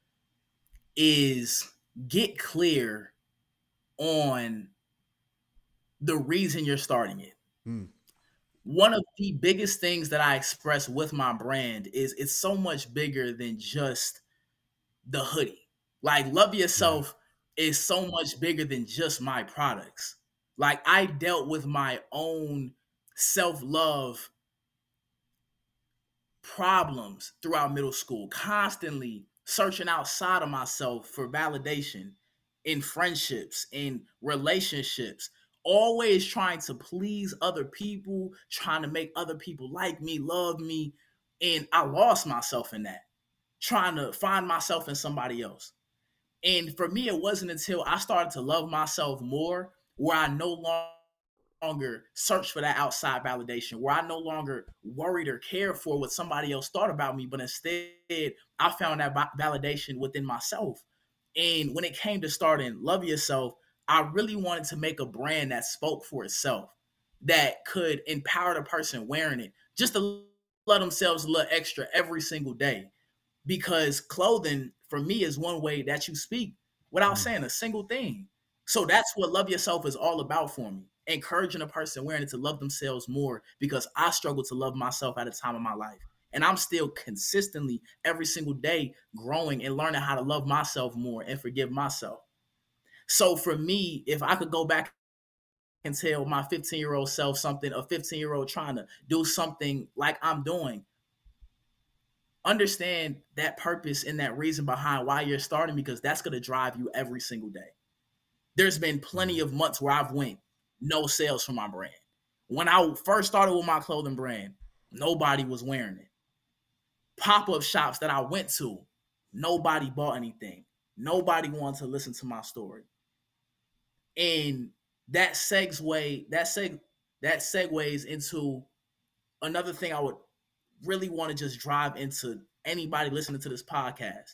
is get clear on the reason you're starting it. Mm. One of the biggest things that I express with my brand is it's so much bigger than just the hoodie. Like, Love Yourself yeah. is so much bigger than just my products. Like, I dealt with my own self-love problems throughout middle school, constantly searching outside of myself for validation in friendships, in relationships, always trying to please other people, trying to make other people like me, love me. And I lost myself in that, trying to find myself in somebody else. And for me, it wasn't until I started to love myself more where I no longer search for that outside validation, where I no longer worried or cared for what somebody else thought about me, but instead I found that validation within myself. And when it came to starting Love Yourself, I really wanted to make a brand that spoke for itself, that could empower the person wearing it just to let themselves a little extra every single day. Because clothing, for me, is one way that you speak without mm. saying a single thing. So that's what Love Yourself is all about for me. Encouraging a person wearing it to love themselves more, because I struggle to love myself at a time of my life. And I'm still consistently every single day growing and learning how to love myself more and forgive myself. So for me, if I could go back and tell my fifteen-year-old self something, a fifteen-year-old trying to do something like I'm doing, understand that purpose and that reason behind why you're starting, because that's going to drive you every single day. There's been plenty of months where I've went no sales for my brand. When I first started with my clothing brand, nobody was wearing it. Pop-up shops that I went to, nobody bought anything. Nobody wanted to listen to my story. And that segue, that seg, that segues into another thing I would really want to just drive into anybody listening to this podcast.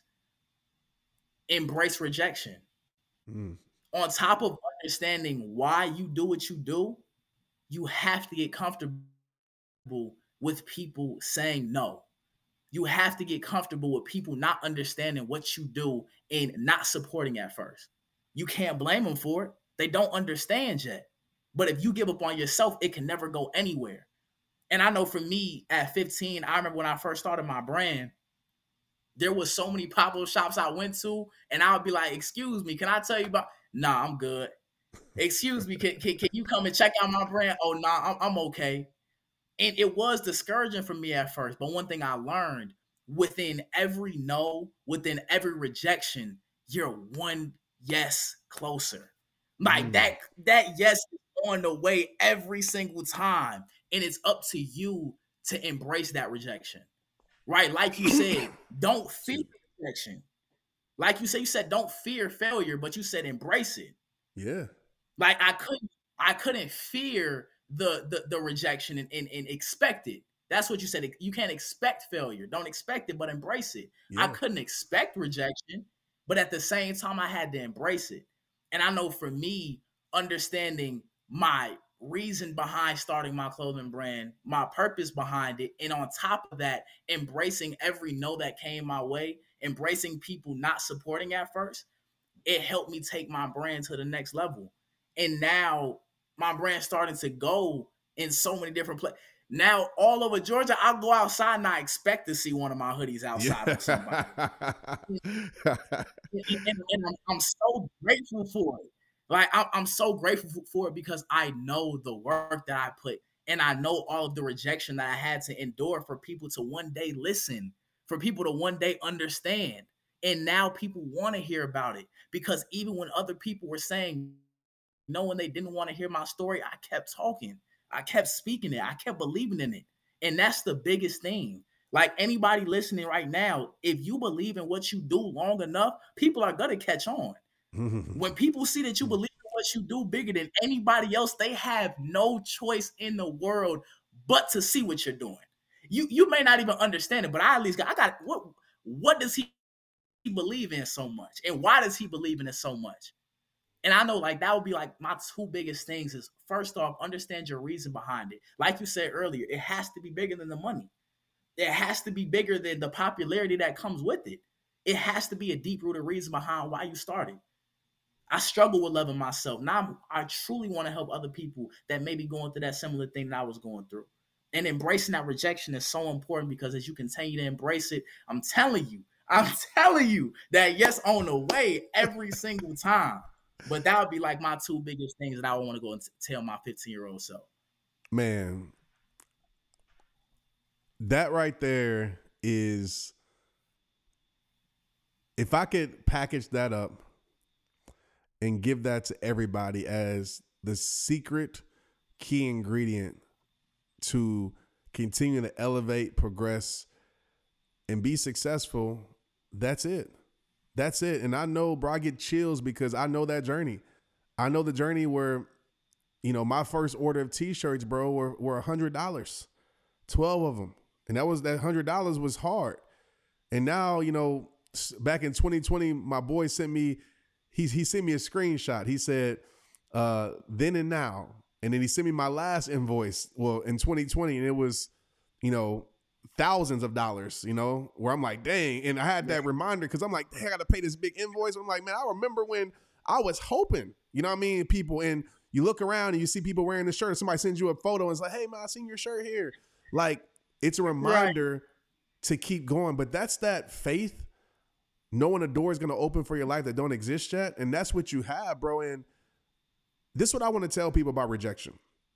Embrace rejection. Mm. On top of understanding why you do what you do, you have to get comfortable with people saying no. You have to get comfortable with people not understanding what you do and not supporting at first. You can't blame them for it. They don't understand yet. But if you give up on yourself, it can never go anywhere. And I know for me at fifteen, I remember when I first started my brand, there was so many pop-up shops I went to, and I would be like, excuse me, can I tell you about? Nah, I'm good. Excuse me, can, can, can you come and check out my brand? Oh, nah, I'm, I'm okay. And it was discouraging for me at first. But one thing I learned, within every no, within every rejection, you're one yes closer. Like mm. that, that yes is on the way every single time. And it's up to you to embrace that rejection, right? Like you said, don't fear rejection. Like you said, you said, don't fear failure, but you said, embrace it. Yeah. Like I couldn't, I couldn't fear the, the, the rejection and, and, and expect it. That's what you said. You can't expect failure. Don't expect it, but embrace it. Yeah. I couldn't expect rejection, but at the same time, I had to embrace it. And I know for me, understanding my reason behind starting my clothing brand, my purpose behind it, and on top of that, embracing every no that came my way, embracing people not supporting at first, it helped me take my brand to the next level. And now my brand's starting to go in so many different places. Now, all over Georgia, I'll go outside and I expect to see one of my hoodies outside yeah. of somebody. and, and, and I'm, I'm so grateful for it. Like, I'm, I'm so grateful for it because I know the work that I put, and I know all of the rejection that I had to endure for people to one day listen, for people to one day understand. And now people want to hear about it, because even when other people were saying no, when they didn't want to hear my story, I kept talking. I kept speaking it. I kept believing in it. And that's the biggest thing. Like anybody listening right now, if you believe in what you do long enough, people are going to catch on. When people see that you believe in what you do bigger than anybody else, they have no choice in the world but to see what you're doing. You you may not even understand it, but I at least got, I got, what, what does he believe in so much? And why does he believe in it so much? And I know like that would be like my two biggest things is, first off, understand your reason behind it. Like you said earlier, it has to be bigger than the money. It has to be bigger than the popularity that comes with it. It has to be a deep-rooted reason behind why you started. I struggle with loving myself. Now I truly want to help other people that may be going through that similar thing that I was going through. And embracing that rejection is so important, because as you continue to embrace it, I'm telling you, I'm telling you that yes on the way every single time. But that would be like my two biggest things that I would want to go and t- tell my fifteen-year-old self. Man, that right there is, if I could package that up and give that to everybody as the secret key ingredient to continue to elevate, progress, and be successful, that's it. That's it. And I know, bro, I get chills because I know that journey. I know the journey where you know, my first order of t-shirts, bro, were were a hundred dollars, twelve of them, and that was that hundred dollars was hard. And now, you know, back in twenty twenty, my boy sent me, he he sent me a screenshot. He said, uh, then and now, and then he sent me my last invoice. Well, in twenty twenty, and it was, you know, thousands of dollars, you know, where I'm like, dang. And I had that reminder because I'm like, dang, I got to pay this big invoice. I'm like, man, I remember when I was hoping, you know what I mean? People, and you look around and you see people wearing the shirt, and somebody sends you a photo and it's like, hey, man, I seen your shirt here. Like, it's a reminder right. to keep going. But that's that faith, knowing a door is going to open for your life that don't exist yet. And that's what you have, bro. And this is what I want to tell people about rejection.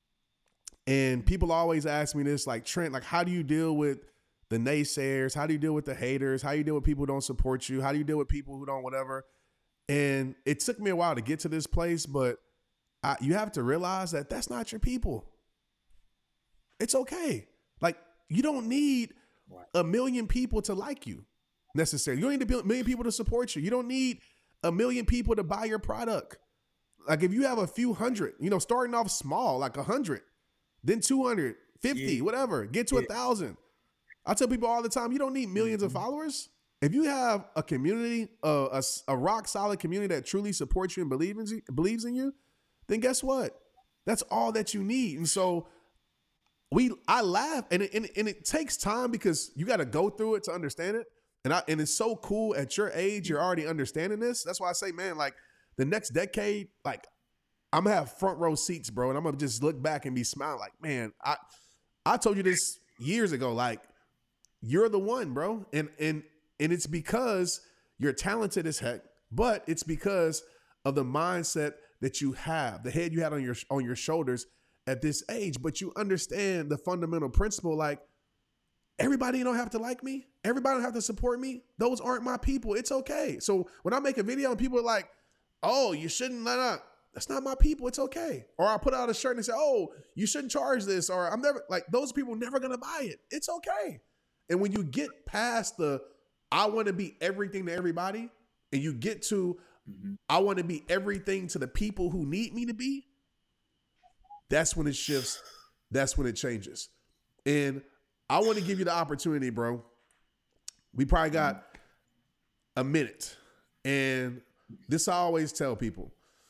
And people always ask me this, like, Trent, like, how do you deal with the naysayers? How do you deal with the haters? How do you deal with people who don't support you? How do you deal with people who don't whatever? And it took me a while to get to this place, but I, you have to realize that that's not your people. It's okay. Like, you don't need a million people to like you necessarily. You don't need a million people to support you. You don't need a million people to buy your product. Like, if you have a few hundred, you know, starting off small, like a hundred, then two hundred, fifty, yeah. whatever, get to a yeah. thousand. I tell people all the time, you don't need millions mm-hmm. of followers. If you have a community, uh, a, a rock solid community that truly supports you and believes in, believes in you, then guess what? That's all that you need. And so we, I laugh, and it, and, and it takes time because you got to go through it to understand it. And I, and it's so cool at your age, you're already understanding this. That's why I say, man, like the next decade, like, I'm gonna have front row seats, bro, and I'm gonna just look back and be smiling like, man, I I told you this years ago, like, you're the one, bro. And and and it's because you're talented as heck, but it's because of the mindset that you have, the head you had on your on your shoulders at this age. But you understand the fundamental principle, like, everybody don't have to like me, everybody don't have to support me. Those aren't my people. It's okay. So when I make a video and people are like, oh, you shouldn't, nah, nah. That's not my people. It's okay. Or I put out a shirt and say, oh, you shouldn't charge this. Or I'm never, like, those people are never going to buy it. It's okay. And when you get past the, I want to be everything to everybody, and you get to, mm-hmm. I want to be everything to the people who need me to be, that's when it shifts. That's when it changes. And I want to give you the opportunity, bro. We probably got a minute. And this I always tell people.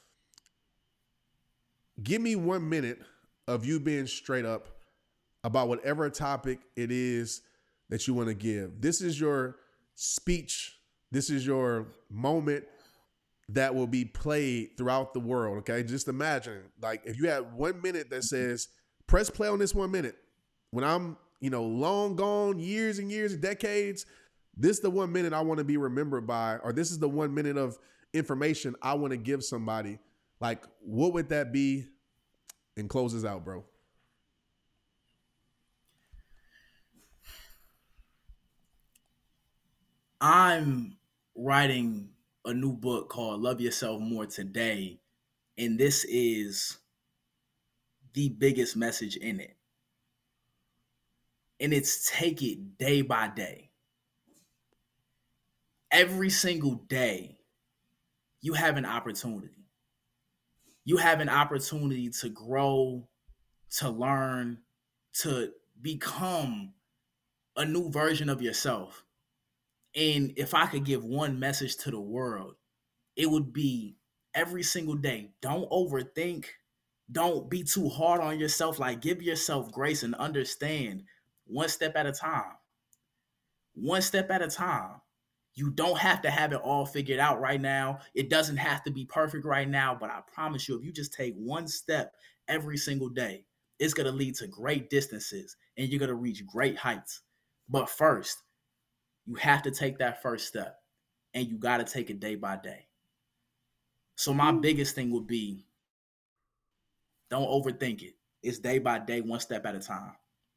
Give me one minute of you being straight up about whatever topic it is that you want to give. This is your speech. This is your moment that will be played throughout the world. Okay. Just imagine, like, if you had one minute that says, press play on this one minute. When I'm, you know, long gone, years and years, decades, this is the one minute I want to be remembered by, or this is the one minute of information I want to give somebody. Like, what would that be? And closes out, bro. I'm writing a new book called Love Yourself More Today, and this is the biggest message in it. And it's take it day by day. Every single day, you have an opportunity. You have an opportunity to grow, to learn, to become a new version of yourself. And if I could give one message to the world, it would be every single day, don't overthink. Don't be too hard on yourself. Like, give yourself grace and understand one step at a time. One step at a time. You don't have to have it all figured out right now. It doesn't have to be perfect right now, but I promise you, if you just take one step every single day, it's going to lead to great distances and you're going to reach great heights. But first, you have to take that first step, and you got to take it day by day. So my biggest thing would be, don't overthink it. It's day by day, one step at a time.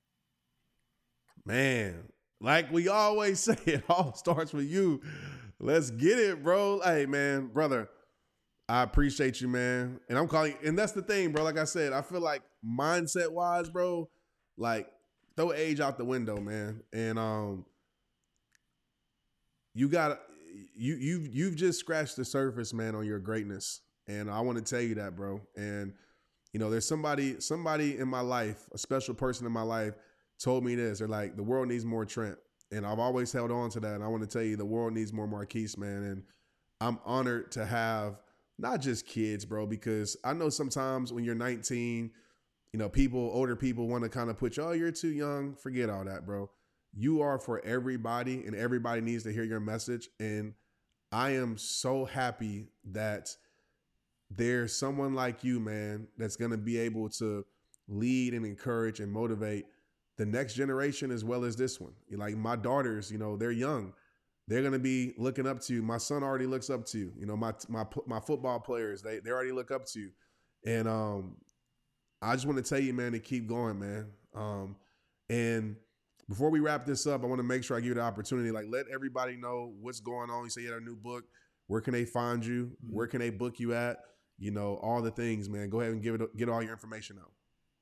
Man, like we always say, it all starts with you. Let's get it, bro. Hey, man, brother, I appreciate you, man. And I'm calling, and that's the thing, bro. Like I said, I feel like mindset wise, bro, like throw age out the window, man. And um, you got you you you've just scratched the surface, man, on your greatness. And I want to tell you that, bro. And you know, there's somebody, somebody in my life, a special person in my life told me this. They're like, the world needs more Trent. And I've always held on to that. And I want to tell you, the world needs more Marquise, man. And I'm honored to have not just kids, bro, because I know sometimes when you're nineteen, you know, people, older people want to kind of put you, oh, you're too young. Forget all that, bro. You are for everybody, and everybody needs to hear your message. And I am so happy that there's someone like you, man, that's going to be able to lead and encourage and motivate the next generation as well as this one. Like my daughters, you know, they're young. They're going to be looking up to you. My son already looks up to you. You know, my my my football players, they they already look up to you. And um, I just want to tell you, man, to keep going, man. Um, and before we wrap this up, I want to make sure I give you the opportunity, like let everybody know what's going on. You say you had a new book. Where can they find you? Where can they book you at? You know, all the things, man. Go ahead and give it, get all your information out.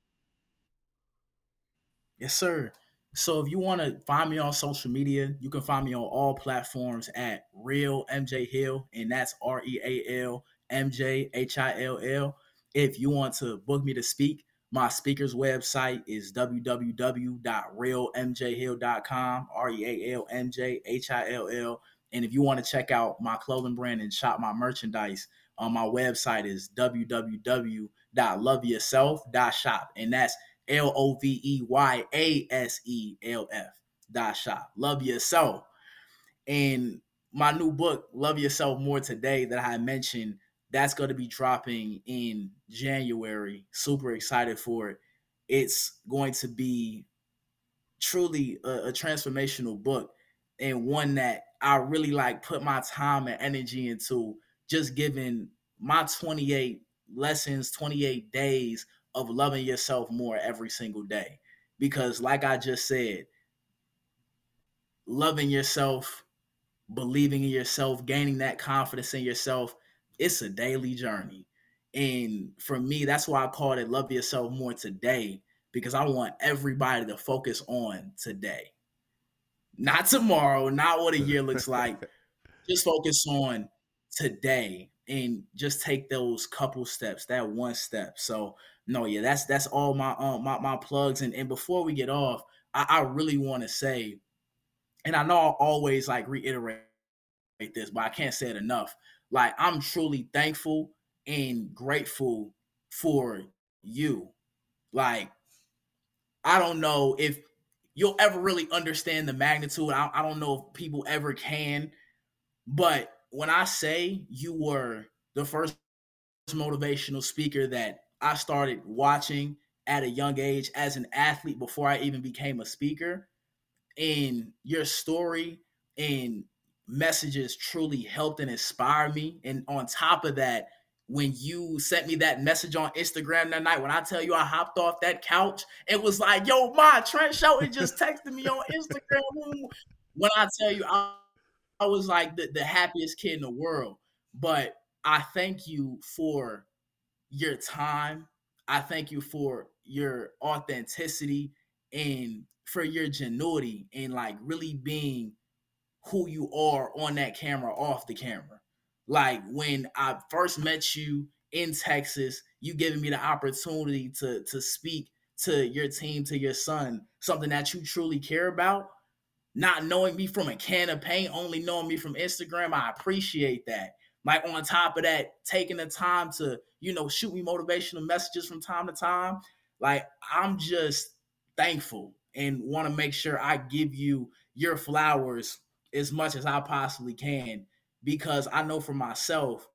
Yes, sir. So if you want to find me on social media, you can find me on all platforms at Real M J Hill, and that's R E A L M J H I L L. If you want to book me to speak, my speaker's website is w w w dot real m j hill dot com, R E A L M J H I L L. And if you want to check out my clothing brand and shop my merchandise, on my website is w w w dot love yourself dot shop, and that's L O V E Y A S E L F dot shop. Love yourself. And my new book, Love Yourself More Today, that I mentioned, that's going to be dropping in January. Super excited for it. It's going to be truly a, a transformational book, and one that I really like put my time and energy into, just giving my twenty-eight lessons, twenty-eight days of loving yourself more every single day. Because like I just said, loving yourself, believing in yourself, gaining that confidence in yourself, it's a daily journey. And for me, that's why I called it Love Yourself More Today, because I want everybody to focus on today. Not tomorrow, not what a year looks like. Just focus on today and just take those couple steps, that one step. So no, yeah, that's that's all my um my, my plugs. And, and before we get off, I, I really want to say, and I know I always like reiterate this, but I can't say it enough. Like, I'm truly thankful and grateful for you. Like, I don't know if you'll ever really understand the magnitude. I, I don't know if people ever can, but when I say you were the first motivational speaker that I started watching at a young age as an athlete before I even became a speaker, and your story and messages truly helped and inspired me. And on top of that, when you sent me that message on Instagram that night, when I tell you I hopped off that couch, it was like, yo, my Trent Shelton just texted me on Instagram. When I tell you, I, I was like the, the happiest kid in the world. But I thank you for your time. I thank you for your authenticity and for your ingenuity and like really being who you are on that camera, off the camera. Like when I first met you in Texas, you giving me the opportunity to to speak to your team, to your son, something that you truly care about. Not knowing me from a can of paint, only knowing me from Instagram, I appreciate that. Like on top of that, taking the time to, you know, shoot me motivational messages from time to time. Like I'm just thankful and want to make sure I give you your flowers as much as I possibly can, because I know for myself,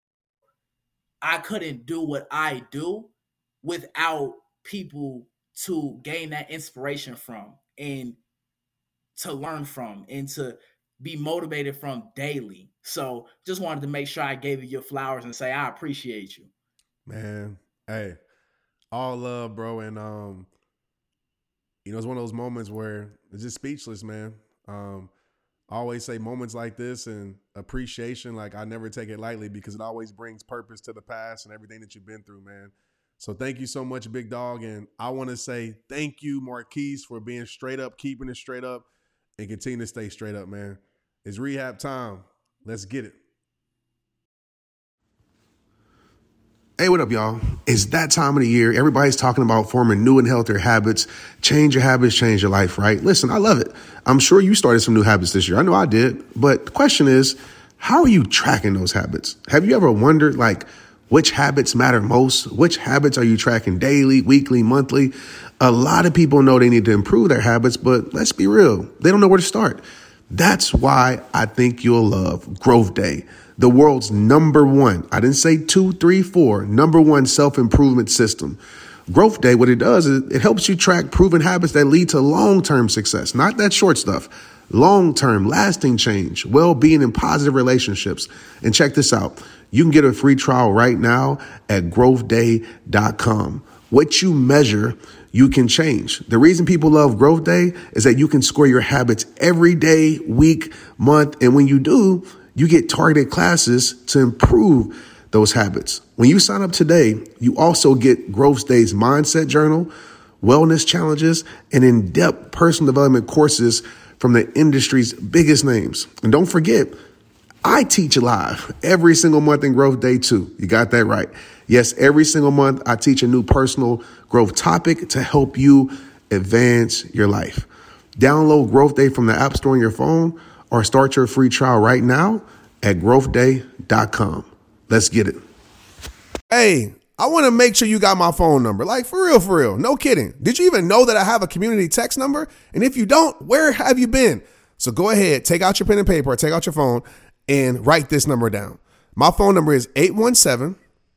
I couldn't do what I do without people to gain that inspiration from and to learn from and to be motivated from daily. So just wanted to make sure I gave you your flowers and say I appreciate you. Man, hey, all love, bro. And um, you know, it's one of those moments where it's just speechless, man. Um, I always say moments like this and appreciation, like I never take it lightly because it always brings purpose to the past and everything that you've been through, man. So thank you so much, big dog. And I want to say thank you, Marquise, for being straight up, keeping it straight up, and continue to stay straight up, man. It's rehab time. Let's get it. Hey, what up, y'all? It's that time of the year. Everybody's talking about forming new and healthier habits. Change your habits, change your life, right? Listen, I love it. I'm sure you started some new habits this year. I know I did. But the question is, how are you tracking those habits? Have you ever wondered, like, which habits matter most? Which habits are you tracking daily, weekly, monthly? A lot of people know they need to improve their habits, but let's be real. They don't know where to start. That's why I think you'll love Growth Day, the world's number one, I didn't say two, three, four, number one self-improvement system. Growth Day, what it does is it helps you track proven habits that lead to long-term success, not that short stuff. Long-term, lasting change, well-being, and positive relationships. And check this out. You can get a free trial right now at growth day dot com. What you measure, you can change. The reason people love Growth Day is that you can score your habits every day, week, month. And when you do, you get targeted classes to improve those habits. When you sign up today, you also get Growth Day's mindset journal, wellness challenges, and in-depth personal development courses from the industry's biggest names. And don't forget, I teach live every single month in Growth Day too. You got that right. Yes, every single month I teach a new personal growth topic to help you advance your life. Download Growth Day from the App Store on your phone or start your free trial right now at growth day dot com. Let's get it. Hey, I want to make sure you got my phone number. Like, for real, for real. No kidding. Did you even know that I have a community text number? And if you don't, where have you been? So go ahead, take out your pen and paper, or take out your phone and write this number down. My phone number is eight one seven,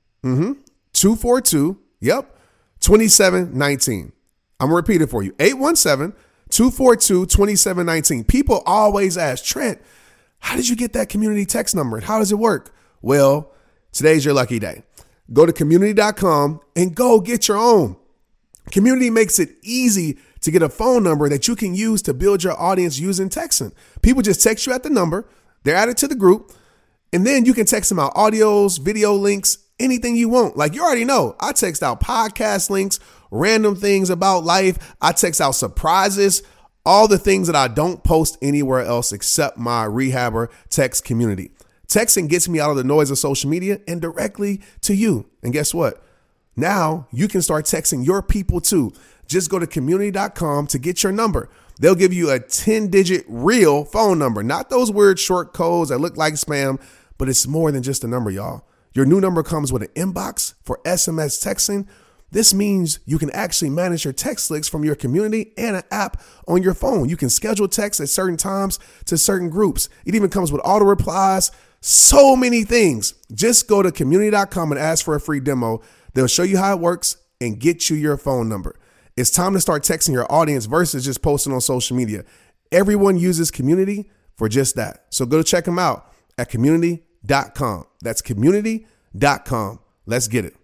two four two, yep, two seven one nine. I'm going to repeat it for you. eight one seven, two four two, two seven one nine. People always ask, Trent, how did you get that community text number? And how does it work? Well, today's your lucky day. Go to community dot com and go get your own. Community makes it easy to get a phone number that you can use to build your audience using texting. People just text you at the number, they're added to the group, and then you can text them out audios, video links, anything you want. Like you already know, I text out podcast links, random things about life. I text out surprises, all the things that I don't post anywhere else except my Rehabber text community. Texting gets me out of the noise of social media and directly to you. And guess what? Now you can start texting your people too. Just go to community dot com to get your number. They'll give you a ten digit real phone number, not those weird short codes that look like spam, but it's more than just a number, y'all. Your new number comes with an inbox for S M S texting. This means you can actually manage your text lists from your community and an app on your phone. You can schedule texts at certain times to certain groups. It even comes with auto replies. So many things. Just go to community dot com and ask for a free demo. They'll show you how it works and get you your phone number. It's time to start texting your audience versus just posting on social media. Everyone uses Community for just that. So go check them out at community dot com. That's community dot com. Let's get it.